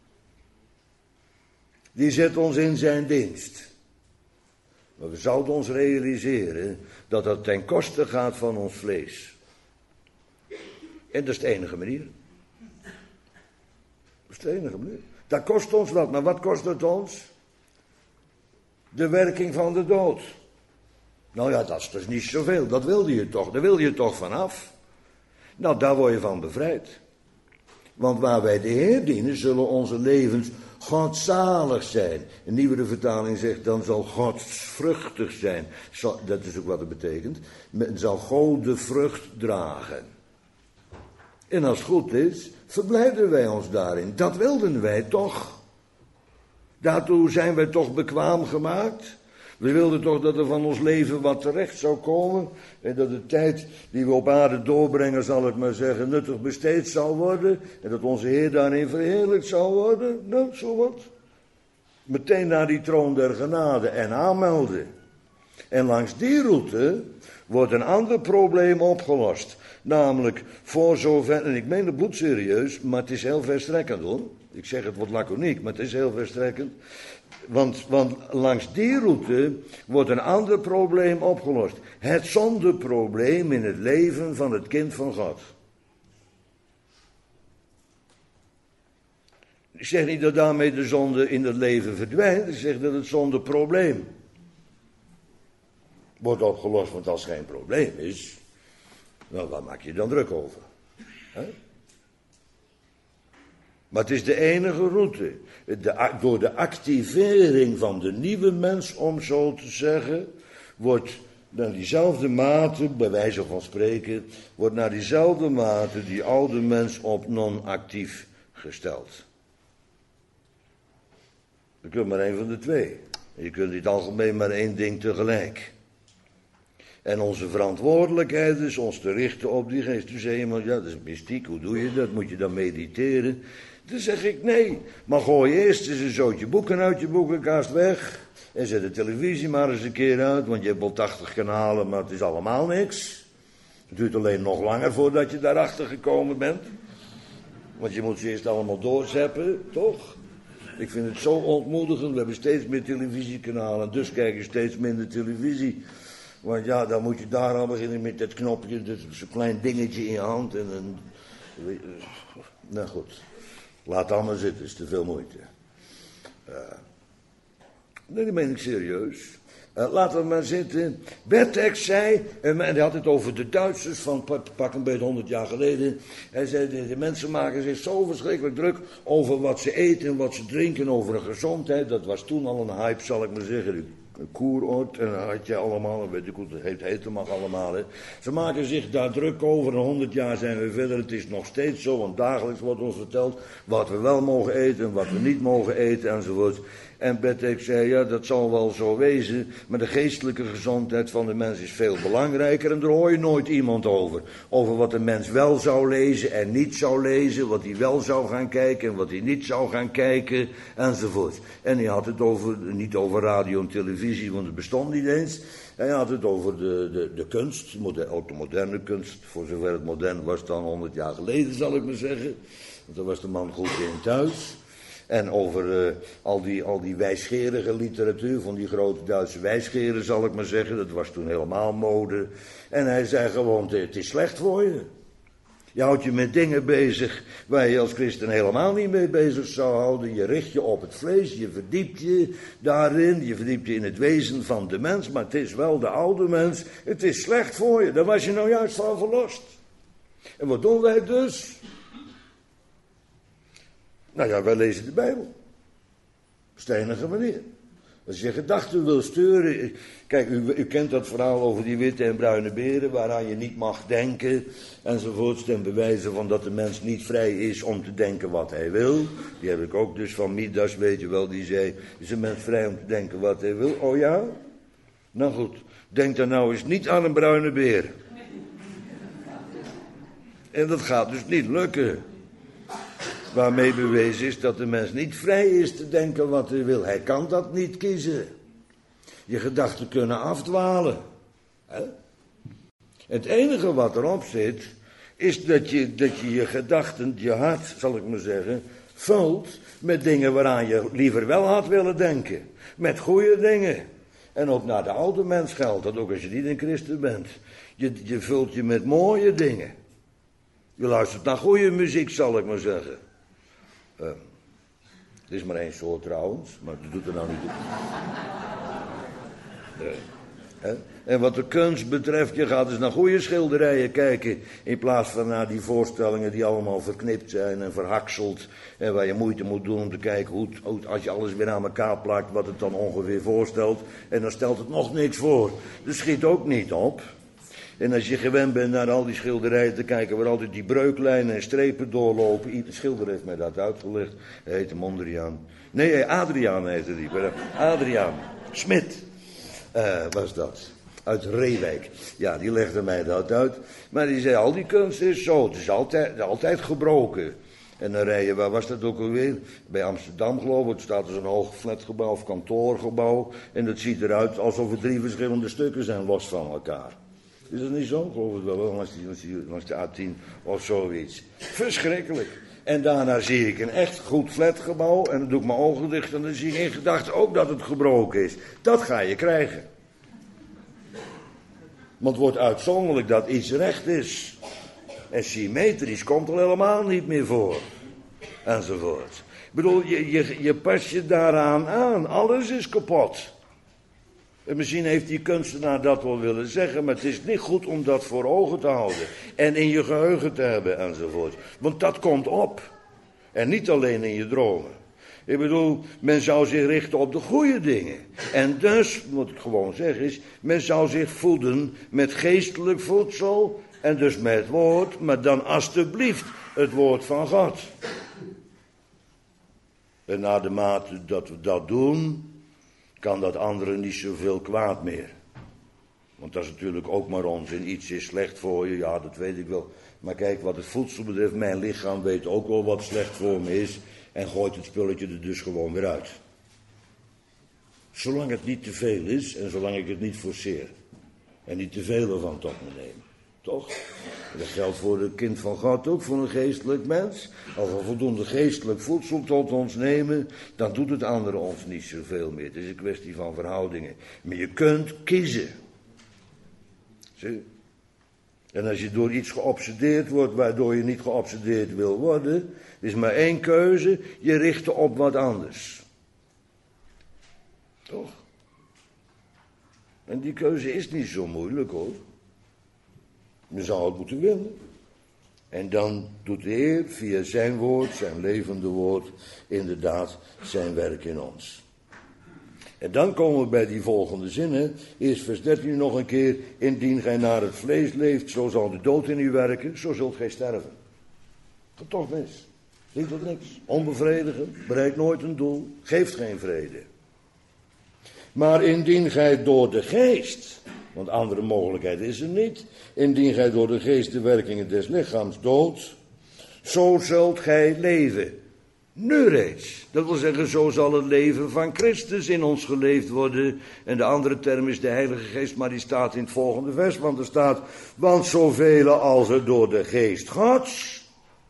Die zet ons in zijn dienst. Maar we zouden ons realiseren dat dat ten koste gaat van ons vlees. En dat is de enige manier. Dat is de enige manier. Dat kost ons wat, maar wat kost het ons? De werking van de dood. Nou ja, dat is dus niet zoveel. Dat wilde je toch, daar wil je toch vanaf. Nou, daar word je van bevrijd. Want waar wij de Heer dienen, zullen onze levens godzalig zijn. Een nieuwere vertaling zegt, dan zal godsvruchtig zijn. Dat is ook wat het betekent. Men zal God de vrucht dragen. En als het goed is, verblijden wij ons daarin. Dat wilden wij toch. Daartoe zijn wij toch bekwaam gemaakt. We wilden toch dat er van ons leven wat terecht zou komen. En dat de tijd die we op aarde doorbrengen, zal ik maar zeggen, nuttig besteed zou worden. En dat onze Heer daarin verheerlijkt zou worden. Nou, zo wat. Meteen naar die troon der genade en aanmelden. En langs die route wordt een ander probleem opgelost. Namelijk, voor zover, en ik meen het bloedserieus, maar het is heel verstrekkend hoor. Ik zeg het wat laconiek, maar het is heel verstrekkend. Want, want langs die route wordt een ander probleem opgelost. Het zondeprobleem in het leven van het kind van God. Ik zeg niet dat daarmee de zonde in het leven verdwijnt. Ik zeg dat het zondeprobleem wordt opgelost. Want als er geen probleem is, Nou, waar maak je dan druk over? He? Maar het is de enige route. De, door de activering van de nieuwe mens, om zo te zeggen, wordt naar diezelfde mate, bij wijze van spreken, wordt naar diezelfde mate die oude mens op non-actief gesteld. Je kunt maar één van de twee. Je kunt in het algemeen maar één ding tegelijk. En onze verantwoordelijkheid is ons te richten op die geest. Toen zei iemand, ja, dat is mystiek, hoe doe je dat? Moet je dan mediteren? Dan zeg ik, nee, maar gooi eerst eens een zootje boeken uit je boekenkast weg. En zet de televisie maar eens een keer uit, want je hebt wel tachtig kanalen, maar het is allemaal niks. Het duurt alleen nog langer voordat je daarachter gekomen bent. Want je moet ze eerst allemaal doorzeppen, toch? Ik vind het zo ontmoedigend, we hebben steeds meer televisiekanalen, dus kijk je steeds minder televisie. Want ja, dan moet je daar al beginnen met dat knopje, dat zo'n klein dingetje in je hand. En een... Nou goed, laat allemaal zitten, is te veel moeite. Uh, nee, dat meen ik serieus. Uh, laten we maar zitten. Bertex zei, en hij had het over de Duitsers van pak, pak een beetje honderd jaar geleden. Hij zei, de, de mensen maken zich zo verschrikkelijk druk over wat ze eten en wat ze drinken, over hun gezondheid. Dat was toen al een hype, zal ik maar zeggen. Een koeroord, en dan had je allemaal, weet ik hoe het heet, heet mag allemaal. Hè. Ze maken zich daar druk over, en honderd jaar zijn we verder. Het is nog steeds zo, want dagelijks wordt ons verteld wat we wel mogen eten en wat we niet mogen eten enzovoort. En Bertex zei, ja, dat zal wel zo wezen, maar de geestelijke gezondheid van de mens is veel belangrijker en daar hoor je nooit iemand over. Over wat de mens wel zou lezen en niet zou lezen, wat hij wel zou gaan kijken en wat hij niet zou gaan kijken, enzovoort. En hij had het over, niet over radio en televisie, want het bestond niet eens. Hij had het over de, de, de kunst, ook de moderne kunst, voor zover het modern was dan honderd jaar geleden, zal ik maar zeggen. Want daar was de man goed in thuis. En over uh, al, die, al die wijsgerige literatuur van die grote Duitse wijsgeren, zal ik maar zeggen. Dat was toen helemaal mode. En hij zei gewoon, het is slecht voor je. Je houdt je met dingen bezig waar je als christen helemaal niet mee bezig zou houden. Je richt je op het vlees, je verdiept je daarin, je verdiept je in het wezen van de mens. Maar het is wel de oude mens, het is slecht voor je. Daar was je nou juist van verlost. En wat doen wij dus? Nou ja, wij lezen de Bijbel. Op de enige manier. Als je gedachten wil sturen. Kijk, u, u kent dat verhaal over die witte en bruine beren, waaraan je niet mag denken, enzovoort. Ten bewijze van dat de mens niet vrij is om te denken wat hij wil. Die heb ik ook dus van Midas, weet je wel, die zei, is een mens vrij om te denken wat hij wil? Oh ja? Nou goed, denk dan nou eens niet aan een bruine beer. En dat gaat dus niet lukken. Waarmee bewezen is dat de mens niet vrij is te denken wat hij wil. Hij kan dat niet kiezen. Je gedachten kunnen afdwalen. Hè? Het enige wat erop zit, is dat je, dat je je gedachten, je hart, zal ik maar zeggen, vult met dingen waaraan je liever wel had willen denken. Met goede dingen. En ook naar de oude mens geldt dat, ook als je niet een christen bent. Je, je vult je met mooie dingen. Je luistert naar goede muziek, zal ik maar zeggen. Uh, het is maar één soort trouwens, maar dat doet er nou niet toe. Uh, hè? En wat de kunst betreft, je gaat eens naar goede schilderijen kijken, in plaats van naar die voorstellingen die allemaal verknipt zijn en verhakseld, en waar je moeite moet doen om te kijken hoe, hoe als je alles weer aan elkaar plakt, wat het dan ongeveer voorstelt, en dan stelt het nog niks voor. Dat schiet ook niet op. En als je gewend bent naar al die schilderijen te kijken, waar altijd die breuklijnen en strepen doorlopen. Ieder schilder heeft mij dat uitgelegd. Hij heette Mondriaan. Nee, Adriaan heette die. Adriaan Smit uh, was dat. Uit Reewijk. Ja, die legde mij dat uit. Maar die zei, al die kunst is zo. Het is altijd, altijd gebroken. En dan rij je, waar was dat ook alweer? Bij Amsterdam geloof ik, er staat er zo'n hoog flatgebouw of kantoorgebouw. En dat ziet eruit alsof er drie verschillende stukken zijn los van elkaar. Is dat niet zo? Ik geloof het wel, langs, die, langs de A tien of zoiets. Verschrikkelijk. En daarna zie ik een echt goed flatgebouw en dan doe ik mijn ogen dicht en dan zie ik in gedachten ook dat het gebroken is. Dat ga je krijgen. Want het wordt uitzonderlijk dat iets recht is. En symmetrisch komt er helemaal niet meer voor. Enzovoort. Ik bedoel, je, je, je past je daaraan aan. Alles is kapot. En misschien heeft die kunstenaar dat wel willen zeggen, maar het is niet goed om dat voor ogen te houden. En in je geheugen te hebben enzovoort. Want dat komt op. En niet alleen in je dromen. Ik bedoel, men zou zich richten op de goede dingen. En dus, wat ik gewoon zeg is, men zou zich voeden met geestelijk voedsel. En dus met het woord, maar dan alstublieft het woord van God. En na de mate dat we dat doen, kan dat anderen niet zoveel kwaad meer. Want dat is natuurlijk ook maar onzin. Iets is slecht voor je, ja, dat weet ik wel. Maar kijk, wat het voedsel betreft, mijn lichaam weet ook wel wat slecht voor me is. En gooit het spulletje er dus gewoon weer uit. Zolang het niet te veel is en zolang ik het niet forceer. En niet te veel ervan tot me neem. Toch? Dat geldt voor het kind van God ook, voor een geestelijk mens. Als we voldoende geestelijk voedsel tot ons nemen, dan doet het andere ons niet zoveel meer. Het is een kwestie van verhoudingen. Maar je kunt kiezen. Zie? En als je door iets geobsedeerd wordt, waardoor je niet geobsedeerd wil worden, is maar één keuze, je richten op wat anders. Toch? En die keuze is niet zo moeilijk hoor. Je zou het moeten willen. En dan doet de Heer via zijn woord, zijn levende woord, inderdaad zijn werk in ons. En dan komen we bij die volgende zinnen. Eerst vers dertien nog een keer. Indien gij naar het vlees leeft, zo zal de dood in u werken, zo zult gij sterven. Dat toch mis. Niet tot niks. Onbevredigend, bereikt nooit een doel, geeft geen vrede. Maar indien gij door de geest, want andere mogelijkheid is er niet, indien gij door de geest de werkingen des lichaams doodt, zo zult gij leven. Nu reeds. Dat wil zeggen, zo zal het leven van Christus in ons geleefd worden. En de andere term is de Heilige Geest, maar die staat in het volgende vers. Want er staat, want zoveel als er door de geest Gods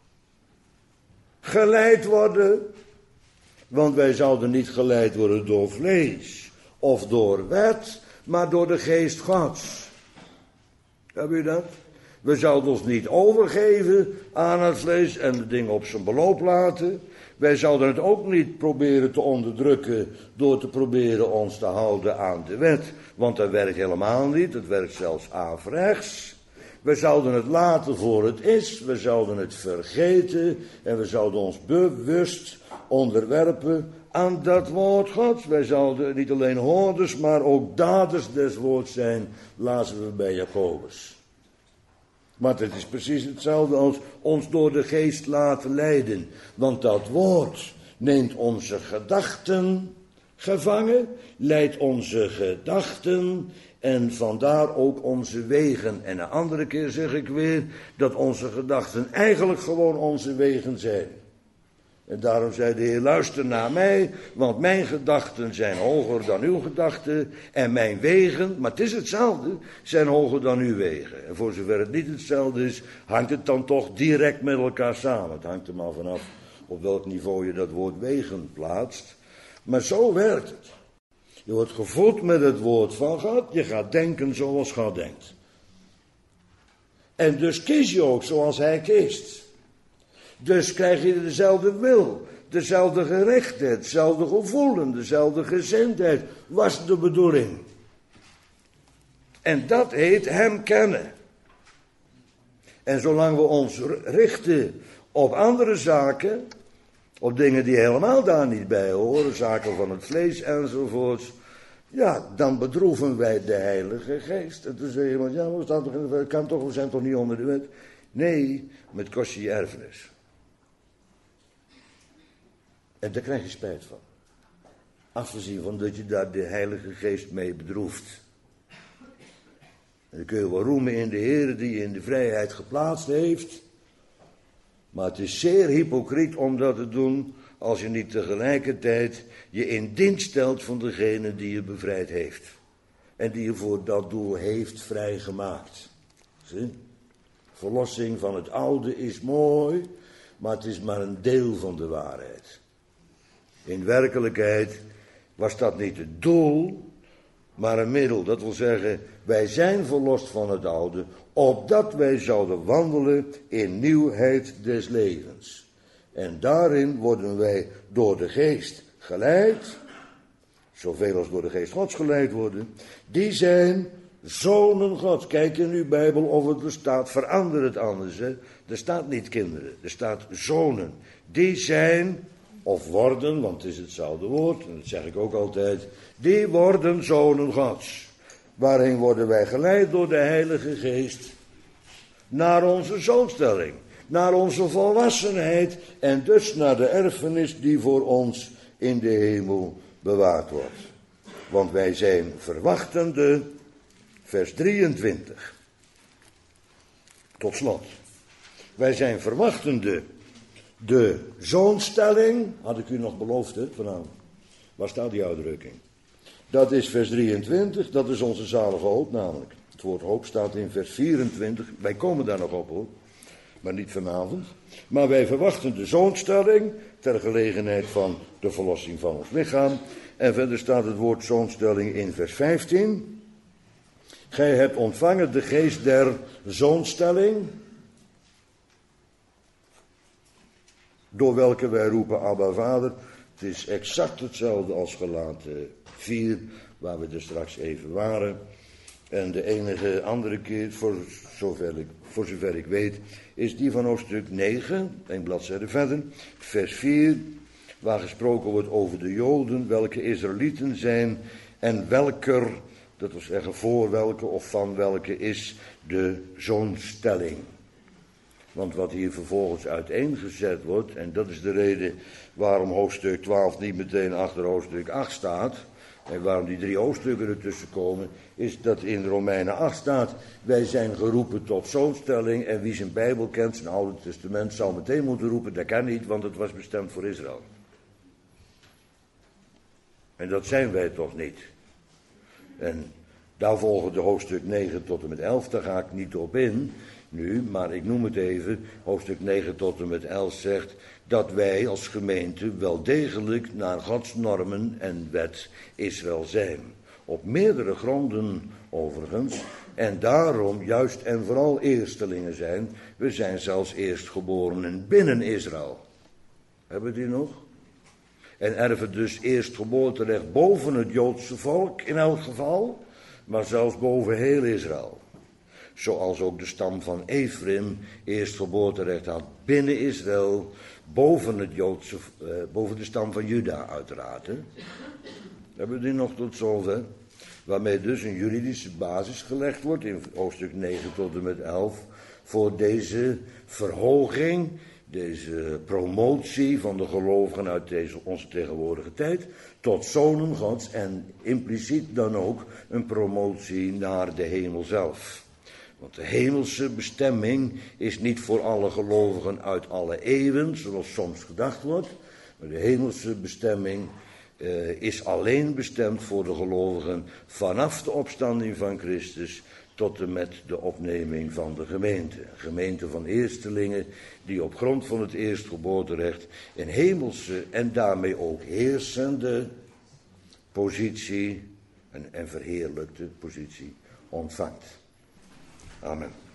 geleid worden. Want wij zouden niet geleid worden door vlees of door wet, maar door de geest Gods. Heb je dat? We zouden ons niet overgeven aan het vlees en de dingen op zijn beloop laten. Wij zouden het ook niet proberen te onderdrukken door te proberen ons te houden aan de wet. Want dat werkt helemaal niet, het werkt zelfs averechts. We zouden het laten voor het is, we zouden het vergeten en we zouden ons bewust onderwerpen aan dat woord Gods. Wij zouden niet alleen hoorders, maar ook daders des woords zijn, lazen we bij Jacobus. Maar het is precies hetzelfde als ons door de geest laten leiden. Want dat woord neemt onze gedachten gevangen, leidt onze gedachten en vandaar ook onze wegen. En een andere keer zeg ik weer dat onze gedachten eigenlijk gewoon onze wegen zijn. En daarom zei de Heer, luister naar mij, want mijn gedachten zijn hoger dan uw gedachten. En mijn wegen, maar het is hetzelfde, zijn hoger dan uw wegen. En voor zover het niet hetzelfde is, hangt het dan toch direct met elkaar samen. Het hangt er maar vanaf op welk niveau je dat woord wegen plaatst. Maar zo werkt het. Je wordt gevoed met het woord van God, je gaat denken zoals God denkt. En dus kies je ook zoals hij kiest. Dus krijg je dezelfde wil, dezelfde gerichtheid, hetzelfde gevoel, dezelfde gezindheid, was de bedoeling. En dat heet hem kennen. En zolang we ons richten op andere zaken, op dingen die helemaal daar niet bij horen, zaken van het vlees enzovoorts, ja, dan bedroeven wij de Heilige Geest. En toen zei iemand, ja, we staan toch in de wet, kan toch, we zijn toch niet onder de wet? Nee, met kost je je erfenis. En daar krijg je spijt van. Afgezien van dat je daar de Heilige Geest mee bedroeft. En dan kun je wel roemen in de Heer die je in de vrijheid geplaatst heeft. Maar het is zeer hypocriet om dat te doen als je niet tegelijkertijd je in dienst stelt van degene die je bevrijd heeft. En die je voor dat doel heeft vrijgemaakt. Zie? Verlossing van het oude is mooi, maar het is maar een deel van de waarheid. In werkelijkheid was dat niet het doel, maar een middel. Dat wil zeggen, wij zijn verlost van het oude, opdat wij zouden wandelen in nieuwheid des levens. En daarin worden wij door de geest geleid, zoveel als door de geest Gods geleid worden, die zijn zonen Gods. Kijk in uw Bijbel of het er staat, verander het anders. Hè? Er staat niet kinderen, er staat zonen. Die zijn, of worden, want het is hetzelfde woord, en dat zeg ik ook altijd, die worden zonen Gods. Waarheen worden wij geleid door de Heilige Geest? Naar onze zoonstelling, naar onze volwassenheid en dus naar de erfenis die voor ons in de hemel bewaard wordt. Want wij zijn verwachtende, vers drieëntwintig. Tot slot. Wij zijn verwachtende de zoonstelling, had ik u nog beloofd hè, vanavond. Waar staat die uitdrukking? Dat is vers drieëntwintig, dat is onze zalige hoop namelijk. Het woord hoop staat in vers vierentwintig, wij komen daar nog op hoor, maar niet vanavond. Maar wij verwachten de zoonstelling ter gelegenheid van de verlossing van ons lichaam. En verder staat het woord zoonstelling in vers vijftien. Gij hebt ontvangen de geest der zoonstelling, door welke wij roepen Abba Vader. Het is exact hetzelfde als Galaten vier, waar we er straks even waren. En de enige andere keer, voor zover ik, voor zover ik weet, is die van hoofdstuk negen, een bladzijde verder, vers vier, waar gesproken wordt over de Joden, welke Israëlieten zijn en welker, dat wil zeggen voor welke of van welke is de zoonstelling. Want wat hier vervolgens uiteengezet wordt, en dat is de reden waarom hoofdstuk twaalf niet meteen achter hoofdstuk acht staat, en waarom die drie hoofdstukken ertussen komen, is dat in Romeinen acht staat, wij zijn geroepen tot zoonstelling, en wie zijn Bijbel kent, zijn Oude Testament, zal meteen moeten roepen, dat kan niet, want het was bestemd voor Israël. En dat zijn wij toch niet. En daar volgen de hoofdstuk negen tot en met elf, daar ga ik niet op in nu, maar ik noem het even. Hoofdstuk negen tot en met elf zegt dat wij als gemeente wel degelijk naar Gods normen en wet Israël zijn. Op meerdere gronden overigens. En daarom juist en vooral eerstelingen zijn. We zijn zelfs eerstgeborenen binnen Israël. Hebben we die nog? En erven dus eerstgeboorterecht boven het Joodse volk in elk geval. Maar zelfs boven heel Israël. Zoals ook de stam van Ephraim eerstgeboorterecht had binnen Israël, boven, het Joodse, uh, boven de stam van Juda uiteraard. Hè? Hebben we die nog tot zover? Waarmee dus een juridische basis gelegd wordt in hoofdstuk negen tot en met elf voor deze verhoging, deze promotie van de gelovigen uit deze, onze tegenwoordige tijd tot zonen Gods en impliciet dan ook een promotie naar de hemel zelf. Want de hemelse bestemming is niet voor alle gelovigen uit alle eeuwen, zoals soms gedacht wordt. Maar de hemelse bestemming uh, is alleen bestemd voor de gelovigen vanaf de opstanding van Christus tot en met de opneming van de gemeente. Een gemeente van eerstelingen die op grond van het eerstgeboorterecht een hemelse en daarmee ook heersende positie, een, en verheerlijkte positie ontvangt. Amen.